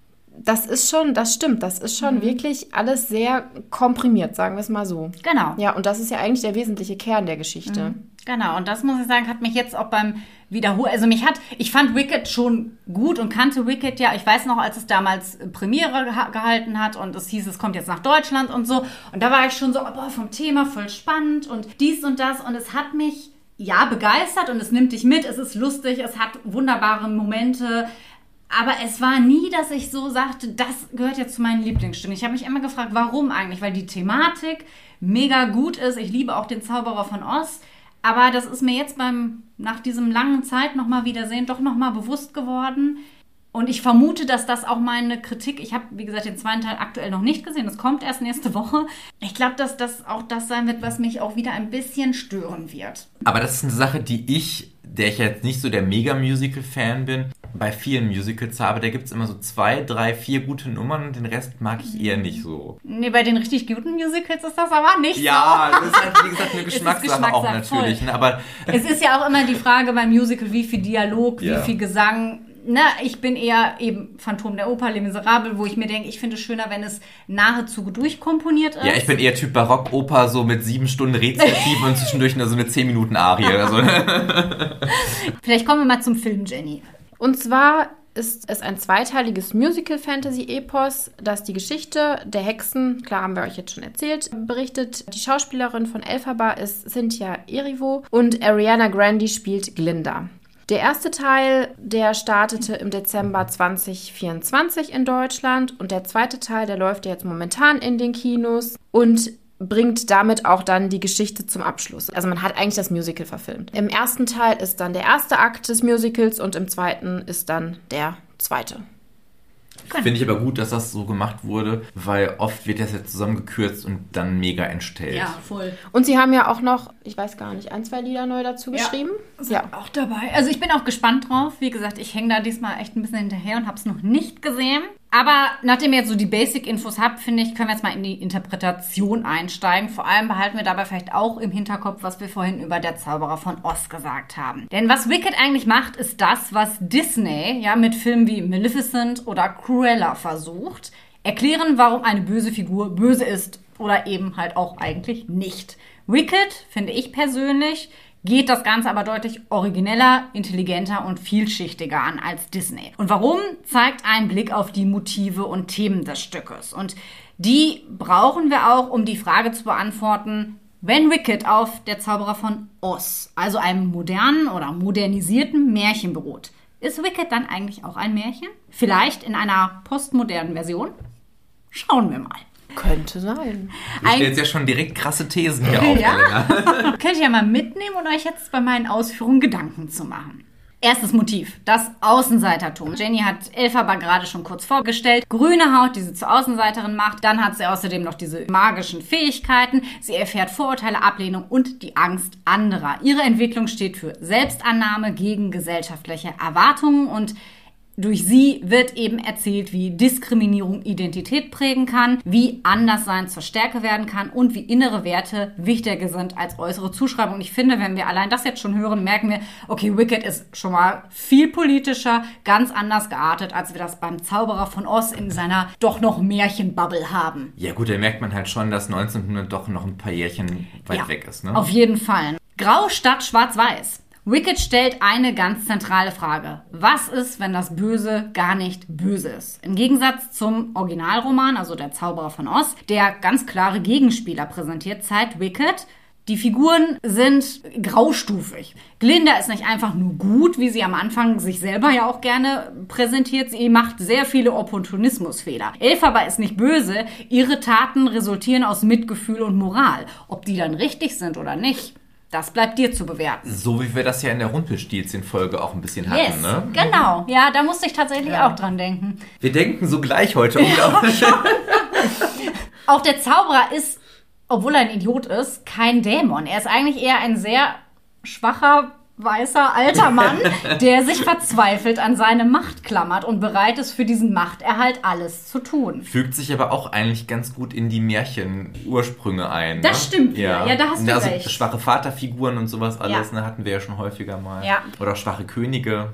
das stimmt, das ist schon wirklich alles sehr komprimiert, sagen wir es mal so. Genau. Ja, und das ist ja eigentlich der wesentliche Kern der Geschichte. Genau, und das muss ich sagen, hat mich jetzt auch beim Wiederholen, also ich fand Wicked schon gut und kannte Wicked ja, ich weiß noch, als es damals Premiere gehalten hat und es hieß, es kommt jetzt nach Deutschland und so, und da war ich schon so, vom Thema voll spannend und dies und das, und es hat mich, begeistert und es nimmt dich mit, es ist lustig, es hat wunderbare Momente, aber es war nie, dass ich so sagte, das gehört jetzt zu meinen Lieblingsstücken. Ich habe mich immer gefragt, warum eigentlich? Weil die Thematik mega gut ist. Ich liebe auch den Zauberer von Oz. Aber das ist mir jetzt nach diesem langen Zeit nochmal Wiedersehen doch nochmal bewusst geworden. Und ich vermute, dass das auch meine Kritik, ich habe, wie gesagt, den zweiten Teil aktuell noch nicht gesehen, das kommt erst nächste Woche. Ich glaube, dass das auch das sein wird, was mich auch wieder ein bisschen stören wird. Aber das ist eine Sache, der ich jetzt nicht so der Mega-Musical-Fan bin, bei vielen Musicals habe, da gibt es immer so 2, 3, 4 gute Nummern und den Rest mag ich eher nicht so. Nee, bei den richtig guten Musicals ist das aber nicht so. Ja, das ist halt, wie gesagt, eine Geschmackssache auch natürlich. Ne? Aber es ist ja auch immer die Frage beim Musical, wie viel Dialog, wie viel Gesang. Ich bin eher eben Phantom der Oper, Les Miserables, wo ich mir denke, ich finde es schöner, wenn es nahezu durchkomponiert ist. Ja, ich bin eher Typ Barockoper, so mit 7 Stunden Rezitativ und zwischendurch so eine 10-Minuten-Arie. Also. Vielleicht kommen wir mal zum Film, Jenny. Und zwar ist es ein zweiteiliges Musical-Fantasy-Epos, das die Geschichte der Hexen, klar haben wir euch jetzt schon erzählt, berichtet. Die Schauspielerin von Elphaba ist Cynthia Erivo und Ariana Grande spielt Glinda. Der erste Teil, der startete im Dezember 2024 in Deutschland und der zweite Teil, der läuft ja jetzt momentan in den Kinos und bringt damit auch dann die Geschichte zum Abschluss. Also man hat eigentlich das Musical verfilmt. Im ersten Teil ist dann der erste Akt des Musicals und im zweiten ist dann der zweite. Finde ich aber gut, dass das so gemacht wurde, weil oft wird das jetzt zusammengekürzt und dann mega entstellt. Ja, voll. Und sie haben ja auch noch, ich weiß gar nicht, 1, 2 Lieder neu dazu geschrieben. Ja, auch dabei. Also ich bin auch gespannt drauf. Wie gesagt, ich hänge da diesmal echt ein bisschen hinterher und habe es noch nicht gesehen. Aber nachdem ihr jetzt so die Basic-Infos habt, finde ich, können wir jetzt mal in die Interpretation einsteigen. Vor allem behalten wir dabei vielleicht auch im Hinterkopf, was wir vorhin über der Zauberer von Oz gesagt haben. Denn was Wicked eigentlich macht, ist das, was Disney mit Filmen wie Maleficent oder Cruella versucht. Erklären, warum eine böse Figur böse ist oder eben halt auch eigentlich nicht. Wicked, finde ich persönlich, geht das Ganze aber deutlich origineller, intelligenter und vielschichtiger an als Disney. Und warum, zeigt ein Blick auf die Motive und Themen des Stückes. Und die brauchen wir auch, um die Frage zu beantworten, wenn Wicked auf der Zauberer von Oz, also einem modernen oder modernisierten Märchen beruht, ist Wicked dann eigentlich auch ein Märchen? Vielleicht in einer postmodernen Version? Schauen wir mal. Könnte sein. Du stellst ja schon direkt krasse Thesen hier auf, Elena. Könnt ihr ja mal mitnehmen und euch jetzt bei meinen Ausführungen Gedanken zu machen. Erstes Motiv, das Außenseitertum. Jenny hat Elphaba gerade schon kurz vorgestellt. Grüne Haut, die sie zur Außenseiterin macht. Dann hat sie außerdem noch diese magischen Fähigkeiten. Sie erfährt Vorurteile, Ablehnung und die Angst anderer. Ihre Entwicklung steht für Selbstannahme gegen gesellschaftliche Erwartungen und durch sie wird eben erzählt, wie Diskriminierung Identität prägen kann, wie Anderssein zur Stärke werden kann und wie innere Werte wichtiger sind als äußere Zuschreibung. Und ich finde, wenn wir allein das jetzt schon hören, merken wir, okay, Wicked ist schon mal viel politischer, ganz anders geartet, als wir das beim Zauberer von Oz in seiner doch noch Märchenbubble haben. Ja gut, da merkt man halt schon, dass 1900 doch noch ein paar Jährchen weit weg ist. Ne? Auf jeden Fall. Grau statt schwarz-weiß. Wicked stellt eine ganz zentrale Frage. Was ist, wenn das Böse gar nicht böse ist? Im Gegensatz zum Originalroman, also der Zauberer von Oz, der ganz klare Gegenspieler präsentiert, zeigt Wicked, Die Figuren sind graustufig. Glinda ist nicht einfach nur gut, wie sie am Anfang sich selber ja auch gerne präsentiert. Sie macht sehr viele Opportunismusfehler. Elphaba ist nicht böse. Ihre Taten resultieren aus Mitgefühl und Moral. Ob die dann richtig sind oder nicht, das bleibt dir zu bewerten. So wie wir das ja in der Rumpelstilzchen-Folge auch ein bisschen hatten, ne? Genau. Ja, da musste ich tatsächlich auch dran denken. Wir denken so gleich heute, unglaublich. Auch der Zauberer ist, obwohl er ein Idiot ist, kein Dämon. Er ist eigentlich eher ein sehr schwacher, weißer, alter Mann, der sich verzweifelt an seine Macht klammert und bereit ist, für diesen Machterhalt alles zu tun. Fügt sich aber auch eigentlich ganz gut in die Märchenursprünge ein. Das stimmt, ja, da hast du recht. Schwache Vaterfiguren und sowas alles, Ja. hatten wir ja schon häufiger mal. Ja. Oder auch schwache Könige.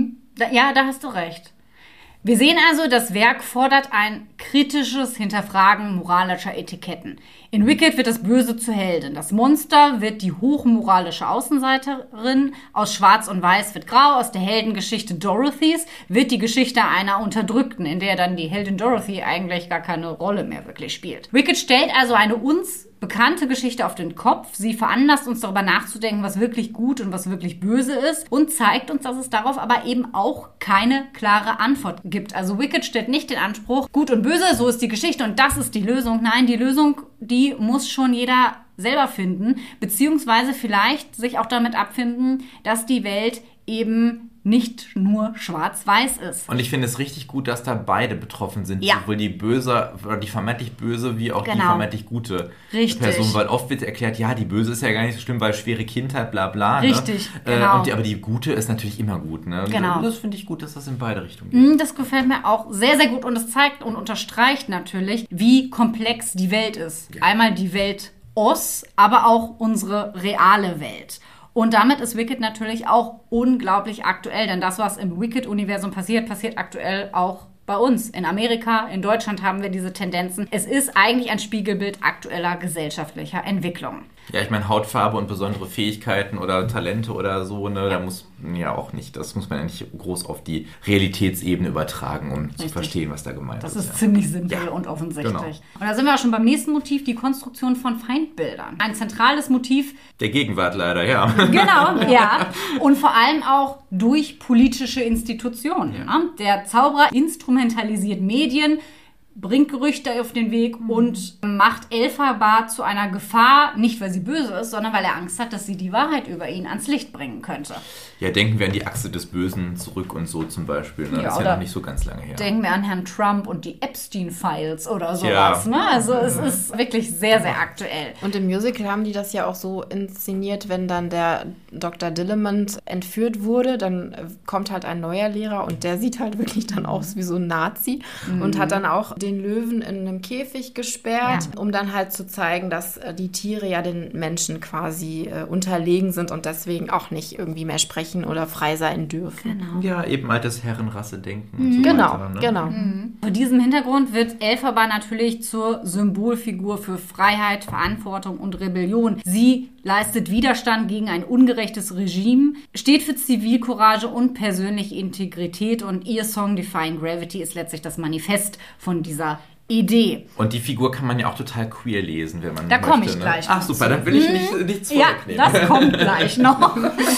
Da hast du recht. Wir sehen also, das Werk fordert ein kritisches Hinterfragen moralischer Etiketten. In Wicked wird das Böse zur Heldin. Das Monster wird die hochmoralische Außenseiterin. Aus Schwarz und Weiß wird Grau. Aus der Heldengeschichte Dorothys wird die Geschichte einer Unterdrückten, in der dann die Heldin Dorothy eigentlich gar keine Rolle mehr wirklich spielt. Wicked stellt also eine uns bekannte Geschichte auf den Kopf. Sie veranlasst uns darüber nachzudenken, was wirklich gut und was wirklich böse ist und zeigt uns, dass es darauf aber eben auch keine klare Antwort gibt. Also Wicked stellt nicht den Anspruch, gut und böse, so ist die Geschichte und das ist die Lösung. Nein, die Lösung, die muss schon jeder selber finden, beziehungsweise vielleicht sich auch damit abfinden, dass die Welt eben nicht nur schwarz-weiß ist. Und ich finde es richtig gut, dass da beide betroffen sind. Ja. Sowohl die böse, oder die vermeintlich böse, wie auch die vermeintlich gute Person. Weil oft wird erklärt, ja, die böse ist ja gar nicht so schlimm, weil schwere Kindheit, bla bla. Richtig, ne? genau. Aber die gute ist natürlich immer gut. Ne? Genau. Das finde ich gut, dass das in beide Richtungen geht. Das gefällt mir auch sehr, sehr gut und es zeigt und unterstreicht natürlich, wie komplex die Welt ist. Ja. Einmal die Welt Oz, aber auch unsere reale Welt. Und damit ist Wicked natürlich auch unglaublich aktuell, denn das, was im Wicked-Universum passiert, passiert aktuell auch bei uns. In Amerika, in Deutschland haben wir diese Tendenzen. Es ist eigentlich ein Spiegelbild aktueller gesellschaftlicher Entwicklungen. Ja, ich meine, Hautfarbe und besondere Fähigkeiten oder Talente oder so, ne, da muss ja auch nicht, das muss man ja nicht groß auf die Realitätsebene übertragen, um zu verstehen, was da gemeint ist. Das ist ziemlich simpel und offensichtlich. Genau. Und da sind wir auch schon beim nächsten Motiv, die Konstruktion von Feindbildern. Ein zentrales Motiv. Der Gegenwart leider, ja. Genau, ja. Und vor allem auch durch politische Institutionen. Ja. Ne? Der Zauberer instrumentalisiert Medien, bringt Gerüchte auf den Weg und macht Elphaba zu einer Gefahr, nicht weil sie böse ist, sondern weil er Angst hat, dass sie die Wahrheit über ihn ans Licht bringen könnte. Ja, denken wir an die Achse des Bösen zurück und so zum Beispiel. Ne? Ja, das ist ja oder noch nicht so ganz lange her. Denken wir an Herrn Trump und die Epstein-Files oder Ja. sowas. Ne? Also es ist wirklich sehr, sehr aktuell. Und im Musical haben die das ja auch so inszeniert, wenn dann der Dr. Dillamond entführt wurde, dann kommt halt ein neuer Lehrer und der sieht halt wirklich dann aus wie so ein Nazi und hat dann auch den Löwen in einem Käfig gesperrt, um dann halt zu zeigen, dass die Tiere ja den Menschen quasi unterlegen sind und deswegen auch nicht irgendwie mehr sprechen oder frei sein dürfen. Genau. Ja, eben altes Herrenrasse-Denken und so Genau, weiter. Ne? genau. Vor diesem Hintergrund wird Elphaba natürlich zur Symbolfigur für Freiheit, Verantwortung und Rebellion. Sie leistet Widerstand gegen ein ungerechtes Regime, steht für Zivilcourage und persönliche Integrität und ihr Song Defying Gravity ist letztlich das Manifest von dieser Idee. Und die Figur kann man ja auch total queer lesen, wenn man Da möchte. komme ich ne? gleich Ach noch super, zu. dann will ich nichts Ja, vorwegnehmen. das kommt gleich noch.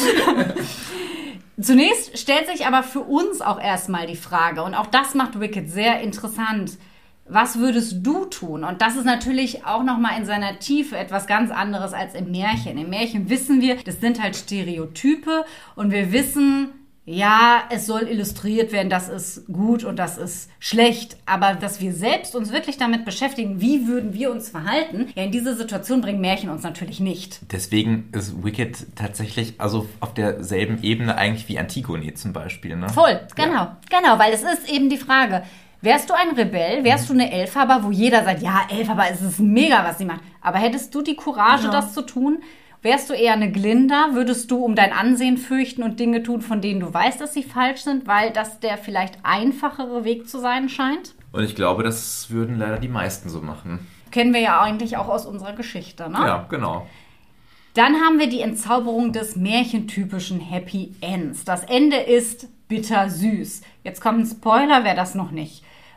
Zunächst stellt sich aber für uns auch erstmal die Frage, und auch das macht Wicked sehr interessant, was würdest du tun? Und das ist natürlich auch nochmal in seiner Tiefe etwas ganz anderes als im Märchen. Im Märchen wissen wir, das sind halt Stereotype und wir wissen, ja, es soll illustriert werden, das ist gut und das ist schlecht. Aber dass wir selbst uns wirklich damit beschäftigen, wie würden wir uns verhalten, ja, in diese Situation bringen Märchen uns natürlich nicht. Deswegen ist Wicked tatsächlich also auf derselben Ebene eigentlich wie Antigone zum Beispiel. Ne? Voll, genau, weil es ist eben die Frage, wärst du ein Rebell, wärst du eine Elphaba, wo jeder sagt, ja, Elphaba, es ist mega, was sie macht. Aber hättest du die Courage, das zu tun? Wärst du eher eine Glinda? Würdest du um dein Ansehen fürchten und Dinge tun, von denen du weißt, dass sie falsch sind, weil das der vielleicht einfachere Weg zu sein scheint? Und ich glaube, das würden leider die meisten so machen. Kennen wir ja eigentlich auch aus unserer Geschichte, ne? Ja, genau. Dann haben wir die Entzauberung des märchentypischen Happy Ends. Das Ende ist bittersüß. Jetzt kommt ein Spoiler, wer das noch nicht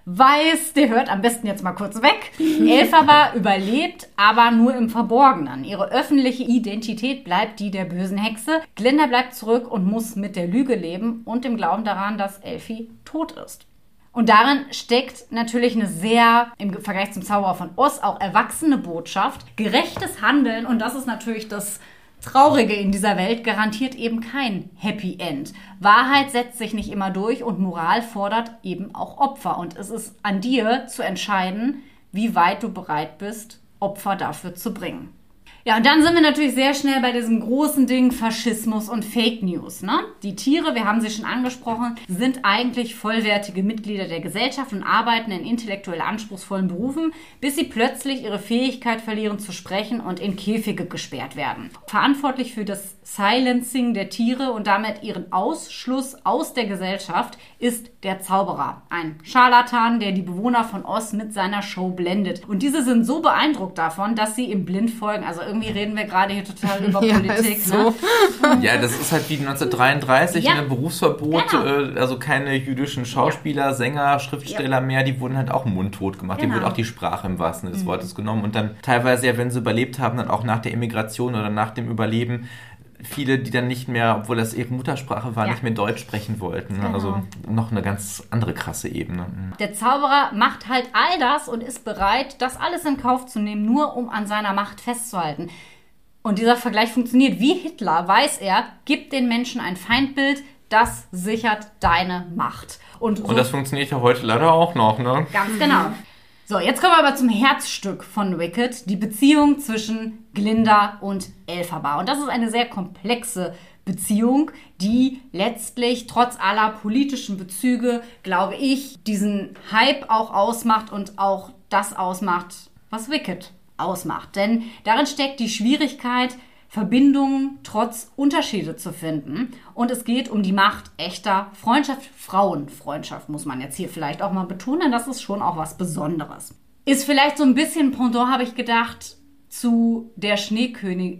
weiß, der hört am besten jetzt mal kurz weg. Elphaba überlebt, aber nur im Verborgenen. Ihre öffentliche Identität bleibt die der bösen Hexe. Glinda bleibt zurück und muss mit der Lüge leben und dem Glauben daran, dass Elfie tot ist. Und darin steckt natürlich eine sehr, im Vergleich zum Zauberer von Oz, auch erwachsene Botschaft. Gerechtes Handeln, und das ist natürlich das Traurige in dieser Welt, garantiert eben kein Happy End. Wahrheit setzt sich nicht immer durch und Moral fordert eben auch Opfer. Und es ist an dir zu entscheiden, wie weit du bereit bist, Opfer dafür zu bringen. Ja, und dann sind wir natürlich sehr schnell bei diesem großen Ding Faschismus und Fake News. Ne? Die Tiere, wir haben sie schon angesprochen, sind eigentlich vollwertige Mitglieder der Gesellschaft und arbeiten in intellektuell anspruchsvollen Berufen, bis sie plötzlich ihre Fähigkeit verlieren zu sprechen und in Käfige gesperrt werden. Verantwortlich für das Silencing der Tiere und damit ihren Ausschluss aus der Gesellschaft ist der Zauberer. Ein Scharlatan, der die Bewohner von Oz mit seiner Show blendet. Und diese sind so beeindruckt davon, dass sie ihm blind folgen. Also irgendwie reden wir gerade hier total über Politik. Ist so. Ne? Ja, das ist halt wie 1933, Ja. ein Berufsverbot, Genau. also keine jüdischen Schauspieler, Sänger, Schriftsteller mehr, die wurden halt auch mundtot gemacht. Genau. Die wurde auch die Sprache im wahrsten Sinne des Wortes genommen und dann teilweise ja, wenn sie überlebt haben, dann auch nach der Emigration oder nach dem Überleben, viele, die dann nicht mehr, obwohl das ihre Muttersprache war, Ja. nicht mehr Deutsch sprechen wollten. Ne? Genau. Also noch eine ganz andere krasse Ebene. Der Zauberer macht halt all das und ist bereit, das alles in Kauf zu nehmen, nur um an seiner Macht festzuhalten. Und dieser Vergleich funktioniert. Wie Hitler weiß er, gib den Menschen ein Feindbild, das sichert deine Macht. Und Das funktioniert ja heute leider auch noch, ne? Ganz genau. So, jetzt kommen wir aber zum Herzstück von Wicked, die Beziehung zwischen Glinda und Elphaba. Und das ist eine sehr komplexe Beziehung, die letztlich trotz aller politischen Bezüge, glaube ich, diesen Hype auch ausmacht und auch das ausmacht, was Wicked ausmacht. Denn darin steckt die Schwierigkeit, Verbindungen trotz Unterschiede zu finden. Und es geht um die Macht echter Freundschaft. Frauenfreundschaft muss man jetzt hier vielleicht auch mal betonen. Das ist schon auch was Besonderes. Ist vielleicht so ein bisschen Pendant, habe ich gedacht, zu der Schneekönigin,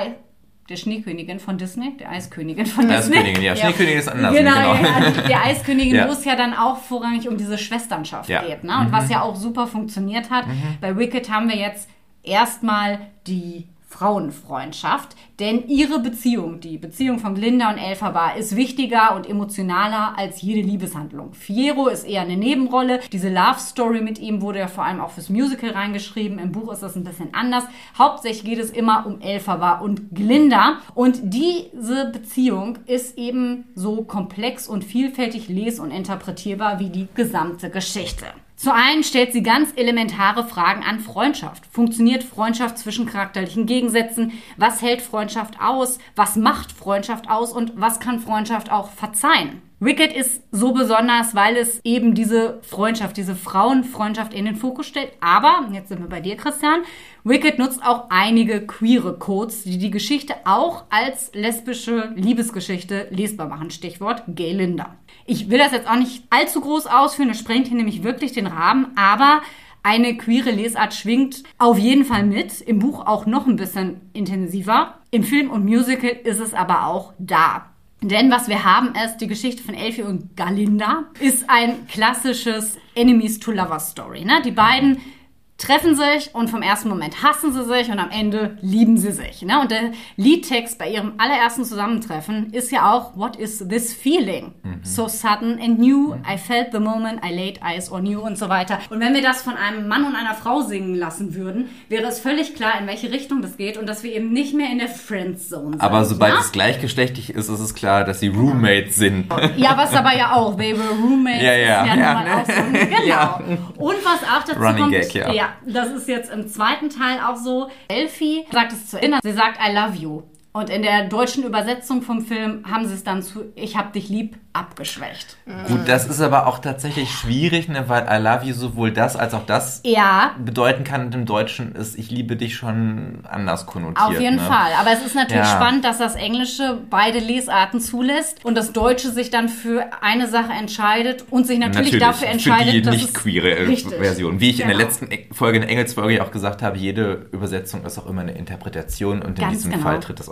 der Schneekönigin von Disney, der Eiskönigin von Disney. Eiskönigin, ja. Schneekönigin ist anders. Genau, genau. ja, der Eiskönigin, Ja. wo es ja dann auch vorrangig um diese Schwesternschaft Ja. geht. Ne? Und was ja auch super funktioniert hat. Bei Wicked haben wir jetzt erstmal die Frauenfreundschaft, denn ihre Beziehung, die Beziehung von Glinda und Elphaba, ist wichtiger und emotionaler als jede Liebeshandlung. Fiyero ist eher eine Nebenrolle. Diese Love-Story mit ihm wurde ja vor allem auch fürs Musical reingeschrieben. Im Buch ist das ein bisschen anders. Hauptsächlich geht es immer um Elphaba und Glinda. Und diese Beziehung ist eben so komplex und vielfältig les- und interpretierbar wie die gesamte Geschichte. Zu einen stellt sie ganz elementare Fragen an Freundschaft. Funktioniert Freundschaft zwischen charakterlichen Gegensätzen? Was hält Freundschaft aus? Was macht Freundschaft aus? Und was kann Freundschaft auch verzeihen? Wicked ist so besonders, weil es eben diese Freundschaft, diese Frauenfreundschaft in den Fokus stellt. Aber, jetzt sind wir bei dir, Christian, Wicked nutzt auch einige queere Codes, die die Geschichte auch als lesbische Liebesgeschichte lesbar machen. Stichwort Gay-Linda. Ich will das jetzt auch nicht allzu groß ausführen, das sprengt hier nämlich wirklich den Rahmen, aber eine queere Lesart schwingt auf jeden Fall mit, im Buch auch noch ein bisschen intensiver. Im Film und Musical ist es aber auch da. Denn was wir haben ist, die Geschichte von Elfie und Galinda ist ein klassisches Enemies-to-Lovers-Story. Ne? Die beiden treffen sich und vom ersten Moment hassen sie sich und am Ende lieben sie sich. Ne? Und der Liedtext bei ihrem allerersten Zusammentreffen ist ja auch What is this feeling? So sudden and new, I felt the moment I laid eyes on you und so weiter. Und wenn wir das von einem Mann und einer Frau singen lassen würden, wäre es völlig klar, in welche Richtung das geht und dass wir eben nicht mehr in der Friendzone sind. Aber sobald ne? es gleichgeschlechtlich ist, ist es klar, dass sie Roommates sind. Ja, was aber ja auch, they were roommates, Ja, ja. ist ja, Ja, nun mal ne? auch so. Genau. Ja. Und was auch dazu Running kommt, Gag, ja. das ist jetzt im zweiten Teil auch so. Elfie sagt es zu Inna, sie sagt I love you. Und in der deutschen Übersetzung vom Film haben sie es dann zu Ich hab dich lieb abgeschwächt. Gut, das ist aber auch tatsächlich schwierig, ne, weil I love you sowohl das als auch das Ja, bedeuten kann. Und im Deutschen ist Ich liebe dich schon anders konnotiert. auf jeden ne? Fall. Aber es ist natürlich Ja. spannend, dass das Englische beide Lesarten zulässt und das Deutsche sich dann für eine Sache entscheidet und sich natürlich dafür entscheidet, für die dass nicht es queere richtig. Version. Wie ich in der Genau. letzten Folge, in der Engelsfolge auch gesagt habe, jede Übersetzung ist auch immer eine Interpretation und in Ganz diesem genau. Fall tritt das auch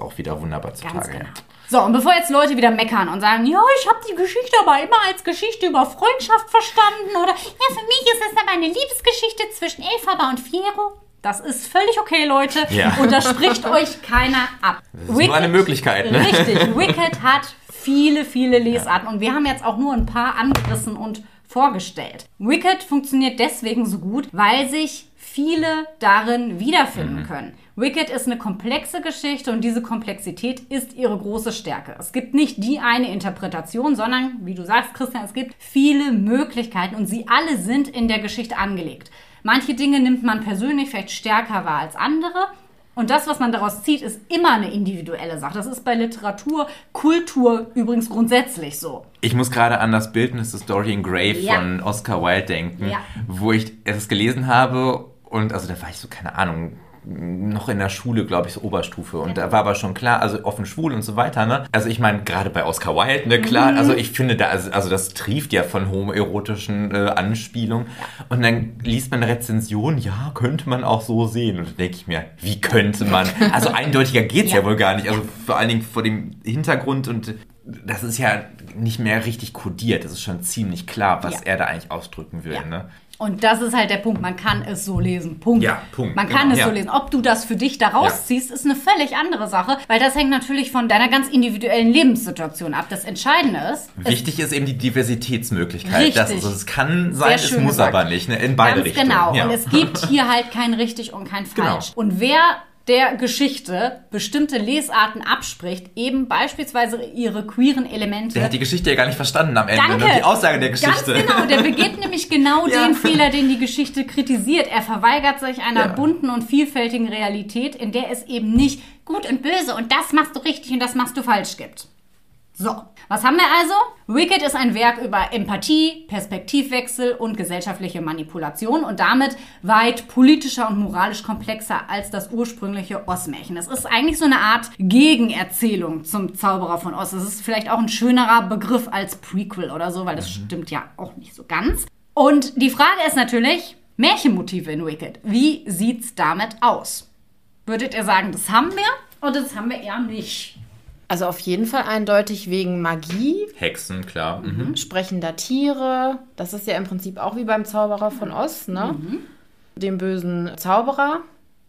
auch wieder wunderbar zutage. Ganz genau. So, und bevor jetzt Leute wieder meckern und sagen, ja, ich habe die Geschichte aber immer als Geschichte über Freundschaft verstanden oder ja, für mich ist es aber eine Liebesgeschichte zwischen Elphaba und Fiyero. Das ist völlig okay, Leute. Ja. Und da spricht euch keiner ab. Das ist nur eine Möglichkeit, ne? Richtig. Wicked hat viele, viele Lesarten. Und wir haben jetzt auch nur ein paar angerissen und vorgestellt. Wicked funktioniert deswegen so gut, weil sich viele darin wiederfinden können. Wicked ist eine komplexe Geschichte und diese Komplexität ist ihre große Stärke. Es gibt nicht die eine Interpretation, sondern, wie du sagst, Christian, es gibt viele Möglichkeiten und sie alle sind in der Geschichte angelegt. Manche Dinge nimmt man persönlich vielleicht stärker wahr als andere. Und das, was man daraus zieht, ist immer eine individuelle Sache. Das ist bei Literatur, Kultur übrigens grundsätzlich so. Ich muss gerade an das Bildnis des Dorian Gray von Oscar Wilde denken, wo ich es gelesen habe und also da war ich so, keine Ahnung, noch in der Schule, glaube ich, so Oberstufe. Und da war aber schon klar, also offen schwul und so weiter, ne? Also ich meine, gerade bei Oscar Wilde, ne, klar, also ich finde da, also das trieft ja von homoerotischen Anspielungen. Ja. Und dann liest man eine Rezension, ja, könnte man auch so sehen. Und dann denke ich mir, wie könnte man? Also eindeutiger geht's ja wohl gar nicht. Also vor allen Dingen vor dem Hintergrund und das ist ja nicht mehr richtig kodiert. Das ist schon ziemlich klar, was er da eigentlich ausdrücken will, ne? Und das ist halt der Punkt, man kann es so lesen, Punkt. Ja, Punkt. Man kann es so lesen. Ob du das für dich da rausziehst, ist eine völlig andere Sache, weil das hängt natürlich von deiner ganz individuellen Lebenssituation ab. Das Entscheidende ist... Wichtig ist eben die Diversitätsmöglichkeit. Richtig. Also es kann sein, es muss gesagt. Aber nicht, ne? In beide Richtungen. Genau, und es gibt hier halt kein richtig und kein falsch. Genau. Und wer der Geschichte bestimmte Lesarten abspricht, eben beispielsweise ihre queeren Elemente. Der hat die Geschichte ja gar nicht verstanden am Ende. Danke. Ne? Die Aussage der Geschichte. Ganz genau, der begeht nämlich genau den Fehler, den die Geschichte kritisiert. Er verweigert sich einer bunten und vielfältigen Realität, in der es eben nicht gut und böse und das machst du richtig und das machst du falsch gibt. So, was haben wir also? Wicked ist ein Werk über Empathie, Perspektivwechsel und gesellschaftliche Manipulation und damit weit politischer und moralisch komplexer als das ursprüngliche Oz-Märchen. Es ist eigentlich so eine Art Gegenerzählung zum Zauberer von Oz. Es ist vielleicht auch ein schönerer Begriff als Prequel oder so, weil das stimmt ja auch nicht so ganz. Und die Frage ist natürlich, Märchenmotive in Wicked. Wie sieht's damit aus? Würdet ihr sagen, das haben wir oder das haben wir eher nicht? Also auf jeden Fall eindeutig wegen Magie. Hexen, klar. Sprechender Tiere. Das ist ja im Prinzip auch wie beim Zauberer von Oz, ne? Dem bösen Zauberer.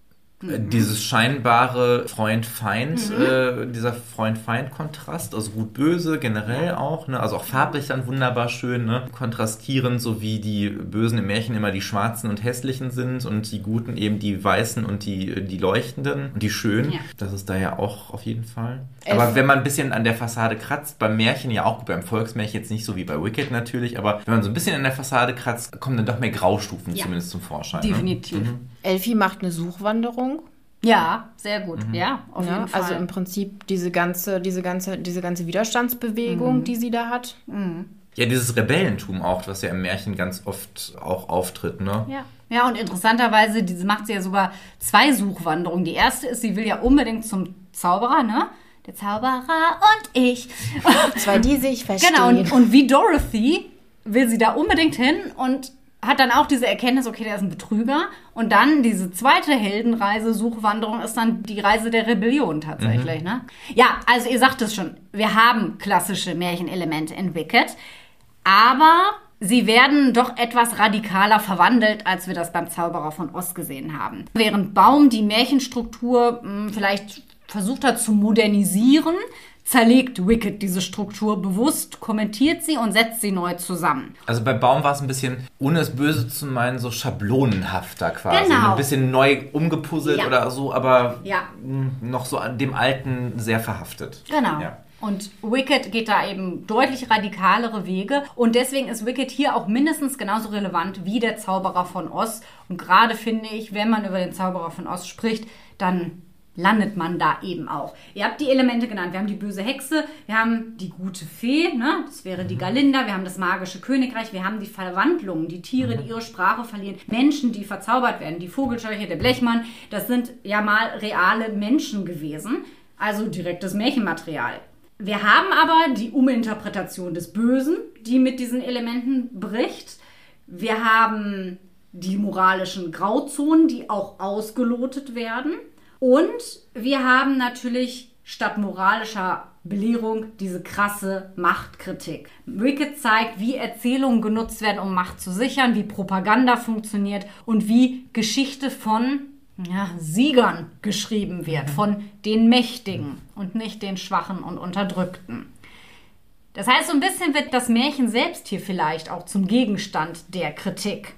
Dieses scheinbare Freund-Feind, dieser Freund-Feind-Kontrast, also gut-böse generell auch, ne? Also auch farblich dann wunderbar schön, ne? Kontrastierend, so wie die Bösen im Märchen immer die Schwarzen und Hässlichen sind und die Guten eben die Weißen und die Leuchtenden und die Schönen. Ja. Das ist da ja auch auf jeden Fall. Aber wenn man ein bisschen an der Fassade kratzt, beim Märchen ja auch, beim Volksmärchen jetzt nicht so wie bei Wicked natürlich, aber wenn man so ein bisschen an der Fassade kratzt, kommen dann doch mehr Graustufen zumindest zum Vorschein. Definitiv. Ne? Elfi macht eine Suchwanderung. Ja, sehr gut. Ja, auf jeden Fall. Also im Prinzip diese ganze Widerstandsbewegung, die sie da hat. Ja, dieses Rebellentum auch, was ja im Märchen ganz oft auch auftritt, ne? Ja, und interessanterweise, diese macht sie ja sogar 2 Suchwanderungen. Die erste ist, sie will ja unbedingt zum Zauberer, ne? Der Zauberer und ich. 2, die sich verstehen. Genau, und wie Dorothy will sie da unbedingt hin und hat dann auch diese Erkenntnis, okay, der ist ein Betrüger. Und dann diese zweite Heldenreise, Suchwanderung, ist dann die Reise der Rebellion tatsächlich. Ne? Ja, also ihr sagt es schon, wir haben klassische Märchenelemente in Wicked, aber sie werden doch etwas radikaler verwandelt, als wir das beim Zauberer von Oz gesehen haben. Während Baum die Märchenstruktur vielleicht versucht hat zu modernisieren, zerlegt Wicked diese Struktur bewusst, kommentiert sie und setzt sie neu zusammen. Also bei Baum war es ein bisschen, ohne es böse zu meinen, so schablonenhafter quasi. Genau. Ein bisschen neu umgepuzzelt oder so, aber noch so an dem Alten sehr verhaftet. Genau. Ja. Und Wicked geht da eben deutlich radikalere Wege. Und deswegen ist Wicked hier auch mindestens genauso relevant wie der Zauberer von Oz. Und gerade finde ich, wenn man über den Zauberer von Oz spricht, dann landet man da eben auch. Ihr habt die Elemente genannt. Wir haben die böse Hexe, wir haben die gute Fee, ne? Das wäre die Galinda, wir haben das magische Königreich, wir haben die Verwandlungen, die Tiere, die ihre Sprache verlieren, Menschen, die verzaubert werden, die Vogelscheuche, der Blechmann, das sind ja mal reale Menschen gewesen, also direktes Märchenmaterial. Wir haben aber die Uminterpretation des Bösen, die mit diesen Elementen bricht. Wir haben die moralischen Grauzonen, die auch ausgelotet werden. Und wir haben natürlich statt moralischer Belehrung diese krasse Machtkritik. Wicked zeigt, wie Erzählungen genutzt werden, um Macht zu sichern, wie Propaganda funktioniert und wie Geschichte von Siegern geschrieben wird, von den Mächtigen und nicht den Schwachen und Unterdrückten. Das heißt, so ein bisschen wird das Märchen selbst hier vielleicht auch zum Gegenstand der Kritik.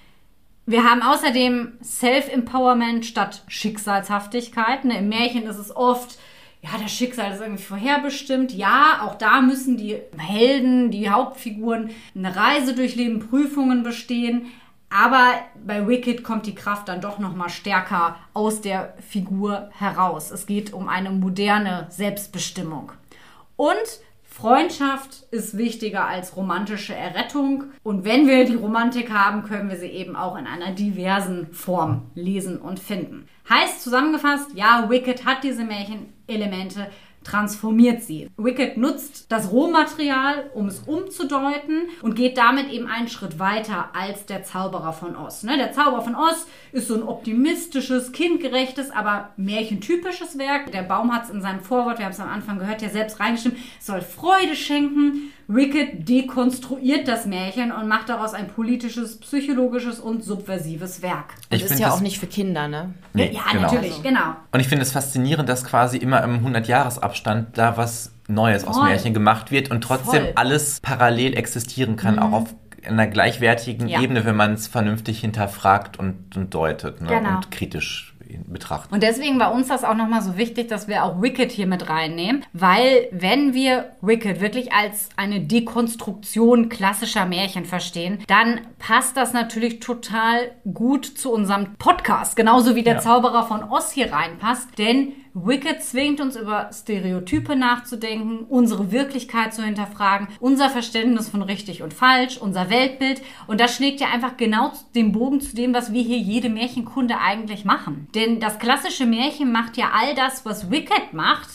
Wir haben außerdem Self-Empowerment statt Schicksalshaftigkeit. Im Märchen ist es oft, das Schicksal ist irgendwie vorherbestimmt. Ja, auch da müssen die Helden, die Hauptfiguren eine Reise durchleben, Prüfungen bestehen. Aber bei Wicked kommt die Kraft dann doch nochmal stärker aus der Figur heraus. Es geht um eine moderne Selbstbestimmung. Und Freundschaft ist wichtiger als romantische Errettung. Und wenn wir die Romantik haben, können wir sie eben auch in einer diversen Form lesen und finden. Heißt zusammengefasst, ja, Wicked hat diese Märchenelemente, transformiert sie. Wicked nutzt das Rohmaterial, um es umzudeuten und geht damit eben einen Schritt weiter als der Zauberer von Oz. Der Zauberer von Oz ist so ein optimistisches, kindgerechtes, aber märchentypisches Werk. Der Baum hat es in seinem Vorwort, wir haben es am Anfang gehört, ja selbst reingestimmt, soll Freude schenken. Wicked dekonstruiert das Märchen und macht daraus ein politisches, psychologisches und subversives Werk. Das ist ja auch nicht für Kinder, ne? Nee, ja, genau. Natürlich, genau. Und ich finde es faszinierend, dass quasi immer im 100-Jahres-Abstand da was Neues aus Märchen gemacht wird und trotzdem alles parallel existieren kann, auch auf einer gleichwertigen Ebene, wenn man es vernünftig hinterfragt und deutet, ne? Genau. Und kritisch betrachtet. Und deswegen war uns das auch nochmal so wichtig, dass wir auch Wicked hier mit reinnehmen, weil wenn wir Wicked wirklich als eine Dekonstruktion klassischer Märchen verstehen, dann passt das natürlich total gut zu unserem Podcast, genauso wie der Zauberer von Oz hier reinpasst, denn Wicked zwingt uns über Stereotype nachzudenken, unsere Wirklichkeit zu hinterfragen, unser Verständnis von richtig und falsch, unser Weltbild. Und das schlägt ja einfach genau den Bogen zu dem, was wir hier jede Märchenkunde eigentlich machen. Denn das klassische Märchen macht ja all das, was Wicked macht,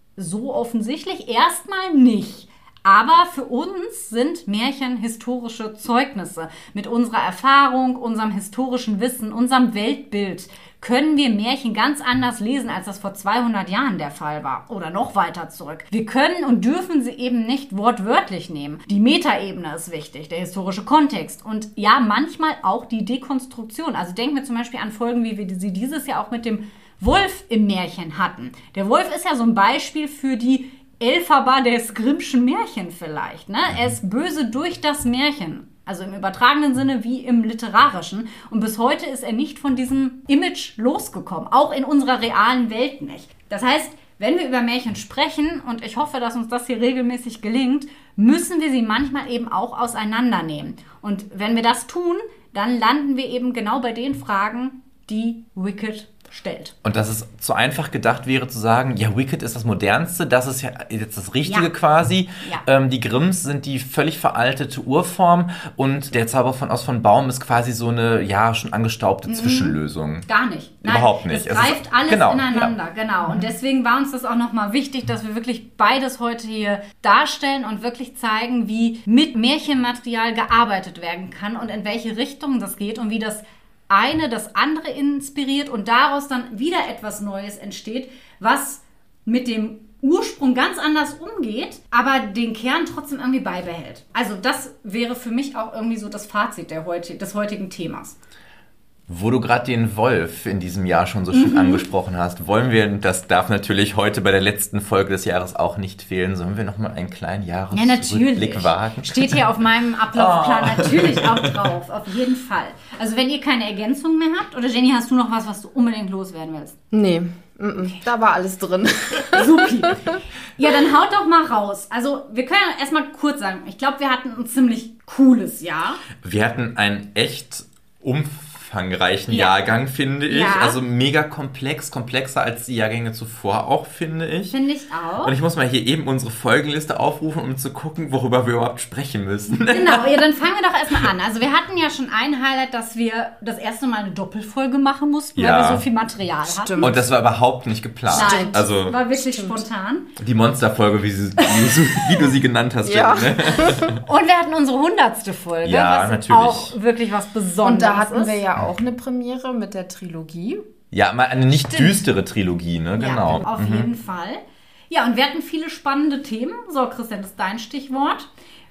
so offensichtlich erstmal nicht. Aber für uns sind Märchen historische Zeugnisse. Mit unserer Erfahrung, unserem historischen Wissen, unserem Weltbild können wir Märchen ganz anders lesen, als das vor 200 Jahren der Fall war. Oder noch weiter zurück. Wir können und dürfen sie eben nicht wortwörtlich nehmen. Die Metaebene ist wichtig, der historische Kontext. Und ja, manchmal auch die Dekonstruktion. Also denken wir zum Beispiel an Folgen, wie wir sie dieses Jahr auch mit dem Wolf im Märchen hatten. Der Wolf ist ja so ein Beispiel für die Elphaba des Grimmschen Märchen vielleicht. Er ist böse durch das Märchen. Also im übertragenen Sinne wie im literarischen. Und bis heute ist er nicht von diesem Image losgekommen. Auch in unserer realen Welt nicht. Das heißt, wenn wir über Märchen sprechen, und ich hoffe, dass uns das hier regelmäßig gelingt, müssen wir sie manchmal eben auch auseinandernehmen. Und wenn wir das tun, dann landen wir eben genau bei den Fragen, die Wicked stellt. Und dass es zu einfach gedacht wäre zu sagen, ja, Wicked ist das Modernste, das ist ja jetzt das Richtige quasi. Ja. Die Grimms sind die völlig veraltete Urform und der Zauber von Oz von Baum ist quasi so eine, schon angestaubte Zwischenlösung. Gar nicht. Nein, überhaupt nicht. Es greift alles ineinander, genau. Und deswegen war uns das auch nochmal wichtig, dass wir wirklich beides heute hier darstellen und wirklich zeigen, wie mit Märchenmaterial gearbeitet werden kann und in welche Richtung das geht und wie das eine das andere inspiriert und daraus dann wieder etwas Neues entsteht, was mit dem Ursprung ganz anders umgeht, aber den Kern trotzdem irgendwie beibehält. Also das wäre für mich auch irgendwie so das Fazit des heutigen Themas. Wo du gerade den Wolf in diesem Jahr schon so schön angesprochen hast, wollen wir, das darf natürlich heute bei der letzten Folge des Jahres auch nicht fehlen, sollen wir nochmal einen kleinen Jahresrückblick wagen? Steht hier auf meinem Ablaufplan natürlich auch drauf, auf jeden Fall. Also wenn ihr keine Ergänzung mehr habt, oder Jenny, hast du noch was du unbedingt loswerden willst? Nee, da war alles drin. Supi. Ja, dann haut doch mal raus. Also wir können erstmal kurz sagen, ich glaube, wir hatten ein ziemlich cooles Jahr. Wir hatten ein echt umfangreichen Jahrgang, finde ich. Ja. Also mega komplex, komplexer als die Jahrgänge zuvor auch, finde ich. Finde ich auch. Und ich muss mal hier eben unsere Folgenliste aufrufen, um zu gucken, worüber wir überhaupt sprechen müssen. Genau, ja, dann fangen wir doch erstmal an. Also wir hatten ja schon ein Highlight, dass wir das erste Mal eine Doppelfolge machen mussten, weil wir so viel Material hatten. Und das war überhaupt nicht geplant. Nein, also war wirklich spontan. Die Monsterfolge, wie du sie genannt hast. Ja. Ne? Und wir hatten unsere 100. Folge, was natürlich auch wirklich was Besonderes ist. Und da hatten wir ja auch eine Premiere mit der Trilogie. Ja, mal eine nicht düstere Trilogie, ne? Genau. Ja, auf jeden Fall. Ja, und wir hatten viele spannende Themen. So, Christian, das ist dein Stichwort.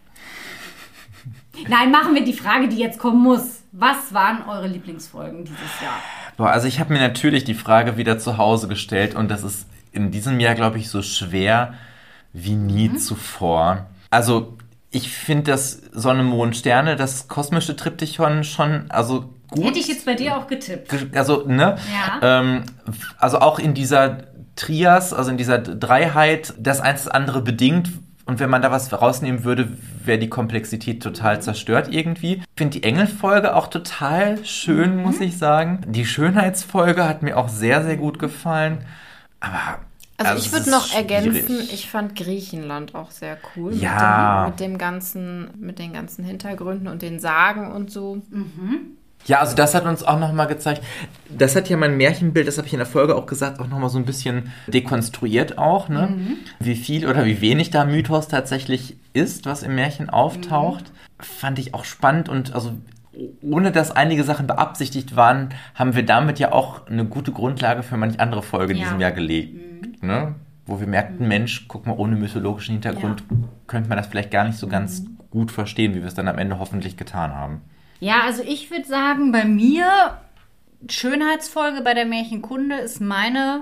Nein, machen wir die Frage, die jetzt kommen muss. Was waren eure Lieblingsfolgen dieses Jahr? Boah, also ich habe mir natürlich die Frage wieder zu Hause gestellt und das ist in diesem Jahr, glaube ich, so schwer wie nie zuvor. Also ich finde das Sonne, Mond, Sterne, das kosmische Triptychon schon, also gut. Hätte ich jetzt bei dir auch getippt. Also, ne? Ja. Also auch in dieser Trias, also in dieser Dreiheit, das eins das andere bedingt. Und wenn man da was rausnehmen würde, wäre die Komplexität total zerstört irgendwie. Ich finde die Engelfolge auch total schön, muss ich sagen. Die Schönheitsfolge hat mir auch sehr, sehr gut gefallen. Aber Also ich würde noch schwierig. ergänzen, ich fand Griechenland auch sehr cool. Ja. Mit den ganzen Hintergründen und den Sagen und so. Ja, also das hat uns auch nochmal gezeigt, das hat ja mein Märchenbild, das habe ich in der Folge auch gesagt, auch nochmal so ein bisschen dekonstruiert auch, ne? Wie viel oder wie wenig da Mythos tatsächlich ist, was im Märchen auftaucht. Fand ich auch spannend und also ohne dass einige Sachen beabsichtigt waren, haben wir damit ja auch eine gute Grundlage für manch andere Folge in diesem Jahr gelegt, ne? Wo wir merkten, Mensch, guck mal, ohne mythologischen Hintergrund könnte man das vielleicht gar nicht so ganz gut verstehen, wie wir es dann am Ende hoffentlich getan haben. Ja, also ich würde sagen, bei mir, Schönheitsfolge bei der Märchenkunde ist meine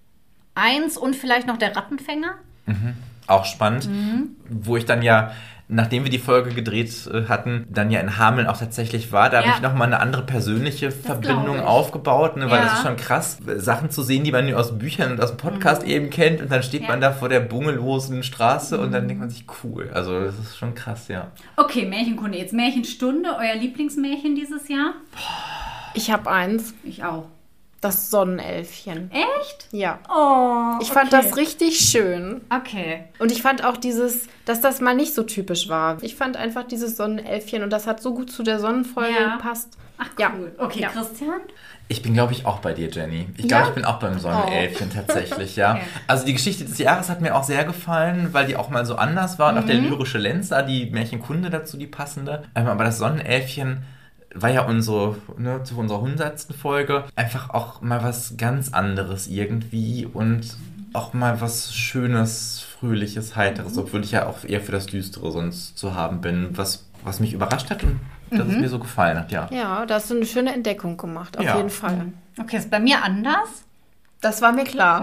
1 und vielleicht noch der Rattenfänger. Auch spannend, wo ich dann ja, nachdem wir die Folge gedreht hatten, dann ja in Hameln auch tatsächlich war. Da habe ich nochmal eine andere persönliche Verbindung aufgebaut, ne, weil das ist schon krass, Sachen zu sehen, die man nur aus Büchern und aus dem Podcast eben kennt und dann steht man da vor der bungellosen Straße und dann denkt man sich, cool. Also das ist schon krass, ja. Okay, Märchenkunde. Jetzt Märchenstunde, euer Lieblingsmärchen dieses Jahr? Ich habe eins, Ich auch. das Sonnenelfchen. Echt? Ja. Oh, Ich fand das richtig schön. Okay. Und ich fand auch dass das mal nicht so typisch war. Ich fand einfach dieses Sonnenelfchen und das hat so gut zu der Sonnenfolge gepasst. Ach, Ja. cool. Okay, Ja. Christian? Ich bin, glaube ich, auch bei dir, Jenny. Ich glaube, ich bin auch beim Sonnenelfchen tatsächlich, ja. Okay. Also die Geschichte des Jahres hat mir auch sehr gefallen, weil die auch mal so anders war und auch der lyrische Lenz da, die Märchenkunde dazu, die passende. Aber das Sonnenelfchen war ja zu unserer 100. Folge einfach auch mal was ganz anderes irgendwie und auch mal was Schönes, Fröhliches, Heiteres, obwohl ich ja auch eher für das Düstere sonst zu haben bin, was mich überrascht hat und dass es mir so gefallen hat, ja. Ja, da hast du eine schöne Entdeckung gemacht, auf Ja. jeden Fall. Okay, ist bei mir anders. Das war mir klar.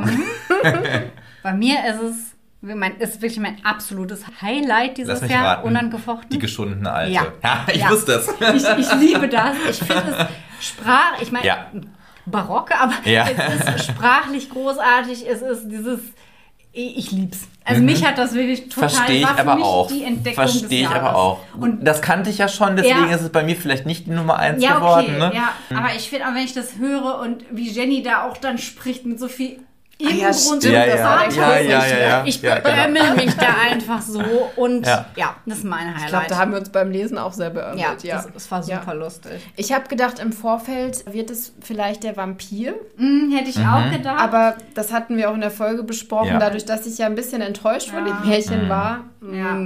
Bei mir ist ist wirklich mein absolutes Highlight dieses Lass mich Jahr, raten. unangefochten. Die geschundene Alte. Ja. Ich wusste es. Ich liebe das. Ich finde es ich meine, Ja. barocke, aber Ja. es ist sprachlich großartig. Es ist ich lieb's. Also mich hat das wirklich total, Verstehe ich war für aber mich auch. die Entdeckung des Verstehe ich Jahres. aber auch. Und Das kannte ich ja schon, deswegen Ja. ist es bei mir vielleicht nicht die Nummer 1 ja, geworden. okay, Ne? ja. Aber ich finde auch, wenn ich das höre und wie Jenny da auch dann spricht mit so viel ja, Inbrunst stimmt. und Das war der Klassiker. Ich Ja, genau. beömmel mich da einfach so und Ja. das ist mein Highlight. Ich glaube, da haben wir uns beim Lesen auch sehr beömmelt. das war super lustig. Ich habe gedacht, im Vorfeld wird es vielleicht der Vampir. Hätte ich auch gedacht. Aber das hatten wir auch in der Folge besprochen, Ja. dadurch, dass ich ja ein bisschen enttäuscht von dem Märchen war. ja.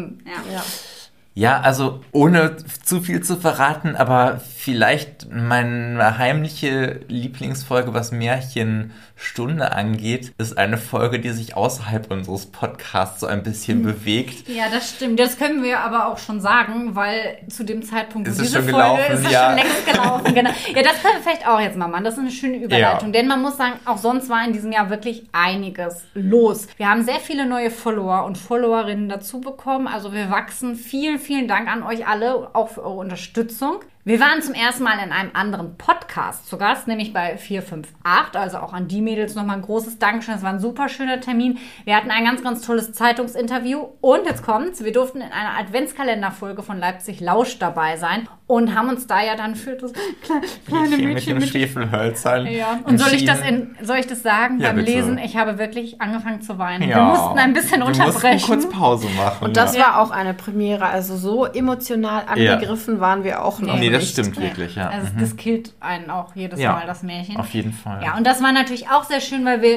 Ja, also ohne zu viel zu verraten, aber vielleicht meine heimliche Lieblingsfolge, was Märchenstunde angeht, ist eine Folge, die sich außerhalb unseres Podcasts so ein bisschen bewegt. Ja, das stimmt. Das können wir aber auch schon sagen, weil zu dem Zeitpunkt, wo Ist es diese schon Folge gelaufen? ist es Ja. schon längst gelaufen. Genau. Ja, das können wir vielleicht auch jetzt mal machen. Das ist eine schöne Überleitung. Ja. Denn man muss sagen, auch sonst war in diesem Jahr wirklich einiges los. Wir haben sehr viele neue Follower und Followerinnen dazu bekommen. Also wir wachsen. Vielen, vielen Dank an euch alle, auch für eure Unterstützung. Wir waren zum ersten Mal in einem anderen Podcast zu Gast, nämlich bei 458. Also auch an die Mädels nochmal ein großes Dankeschön. Es war ein super schöner Termin. Wir hatten ein ganz, ganz tolles Zeitungsinterview. Und jetzt kommt's. Wir durften in einer Adventskalenderfolge von Leipzig Lausch dabei sein und haben uns da ja dann für das kleine Mädchen Mädchen mit den Schwefelhölzern. Ja. Und soll ich das sagen? Ja, Beim bitte. Lesen, ich habe wirklich angefangen zu weinen. Ja. Wir mussten ein bisschen Wir unterbrechen. mussten kurz Pause machen. Und das war auch eine Premiere. Also so emotional angegriffen waren wir auch noch Nee, das nicht. stimmt wirklich, ja. Also das killt einen auch jedes Ja, Mal, das Märchen. auf jeden Fall. Ja, und das war natürlich auch sehr schön, weil wir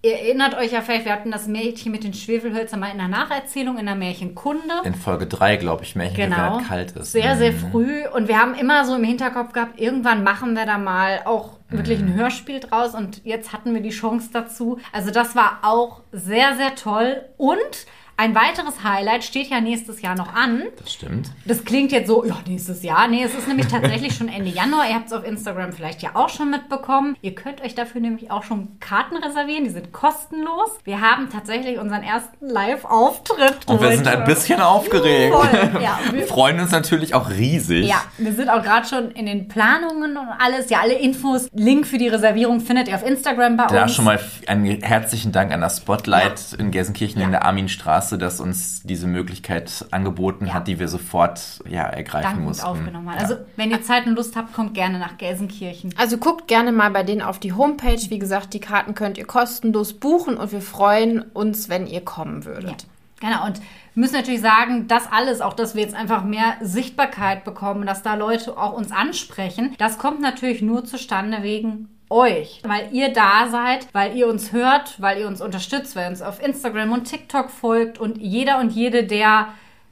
Ihr erinnert euch ja vielleicht, wir hatten das Mädchen mit den Schwefelhölzern mal in der Nacherzählung, in der Märchenkunde. In Folge 3, glaube ich, Märchen, Genau. wenn es kalt ist. Sehr, sehr früh. Und wir haben immer so im Hinterkopf gehabt, irgendwann machen wir da mal auch wirklich ein Hörspiel draus. Und jetzt hatten wir die Chance dazu. Also das war auch sehr, sehr toll. Und ein weiteres Highlight steht ja nächstes Jahr noch an. Das stimmt. Das klingt jetzt so, ja, nächstes Jahr. Nee, es ist nämlich tatsächlich schon Ende Januar. Ihr habt es auf Instagram vielleicht ja auch schon mitbekommen. Ihr könnt euch dafür nämlich auch schon Karten reservieren. Die sind kostenlos. Wir haben tatsächlich unseren ersten Live-Auftritt. Und wir sind ein bisschen aufgeregt. Voll, ja. Wir freuen uns natürlich auch riesig. Ja, wir sind auch gerade schon in den Planungen und alles. Ja, alle Infos, Link für die Reservierung findet ihr auf Instagram bei uns. Da schon mal einen herzlichen Dank an das Spotlight in Gelsenkirchen in der Arminstraße, das uns diese Möglichkeit angeboten hat, die wir sofort ergreifen mussten. Aufgenommen haben. Also, wenn ihr Zeit und Lust habt, kommt gerne nach Gelsenkirchen. Also guckt gerne mal bei denen auf die Homepage. Wie gesagt, die Karten könnt ihr kostenlos buchen und wir freuen uns, wenn ihr kommen würdet. Ja, genau. Und müssen natürlich sagen, das alles, auch dass wir jetzt einfach mehr Sichtbarkeit bekommen, dass da Leute auch uns ansprechen, das kommt natürlich nur zustande wegen euch, weil ihr da seid, weil ihr uns hört, weil ihr uns unterstützt, weil ihr uns auf Instagram und TikTok folgt und jeder und jede, der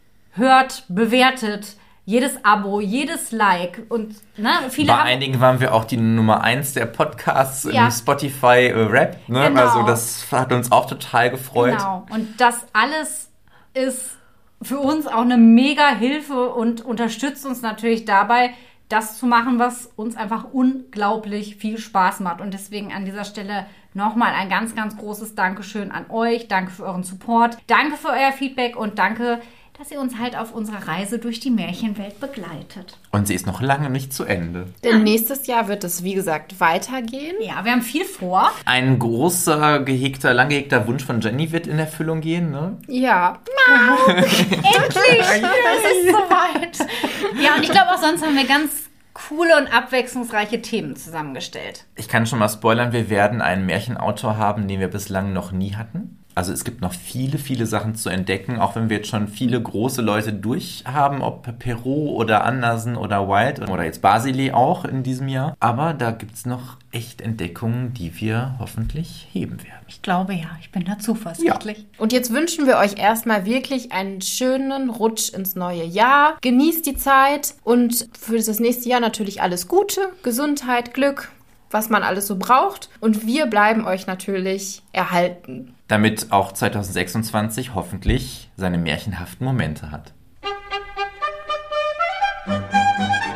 hört, bewertet, jedes Abo, jedes Like und viele Bei einigen waren wir auch die Nummer 1 der Podcasts im Spotify Rap, ne? Genau. Also das hat uns auch total gefreut. Genau. Und das alles ist für uns auch eine mega Hilfe und unterstützt uns natürlich dabei, das zu machen, was uns einfach unglaublich viel Spaß macht. Und deswegen an dieser Stelle nochmal ein ganz, ganz großes Dankeschön an euch. Danke für euren Support. Danke für euer Feedback und danke, dass ihr uns halt auf unserer Reise durch die Märchenwelt begleitet. Und sie ist noch lange nicht zu Ende. Denn nächstes Jahr wird es, wie gesagt, weitergehen. Ja, wir haben viel vor. Ein großer, lang gehegter Wunsch von Jenny wird in Erfüllung gehen, ne? Ja. Endlich! Es ist soweit. Ja, und ich glaube auch sonst haben wir ganz coole und abwechslungsreiche Themen zusammengestellt. Ich kann schon mal spoilern, wir werden einen Märchenautor haben, den wir bislang noch nie hatten. Also es gibt noch viele, viele Sachen zu entdecken, auch wenn wir jetzt schon viele große Leute durch haben, ob Perrault oder Andersen oder Wild oder jetzt Basile auch in diesem Jahr. Aber da gibt es noch echt Entdeckungen, die wir hoffentlich heben werden. Ich glaube ja, ich bin da zuversichtlich. Ja. Und jetzt wünschen wir euch erstmal wirklich einen schönen Rutsch ins neue Jahr. Genießt die Zeit und für das nächste Jahr natürlich alles Gute, Gesundheit, Glück, was man alles so braucht. Und wir bleiben euch natürlich erhalten. Damit auch 2026 hoffentlich seine märchenhaften Momente hat.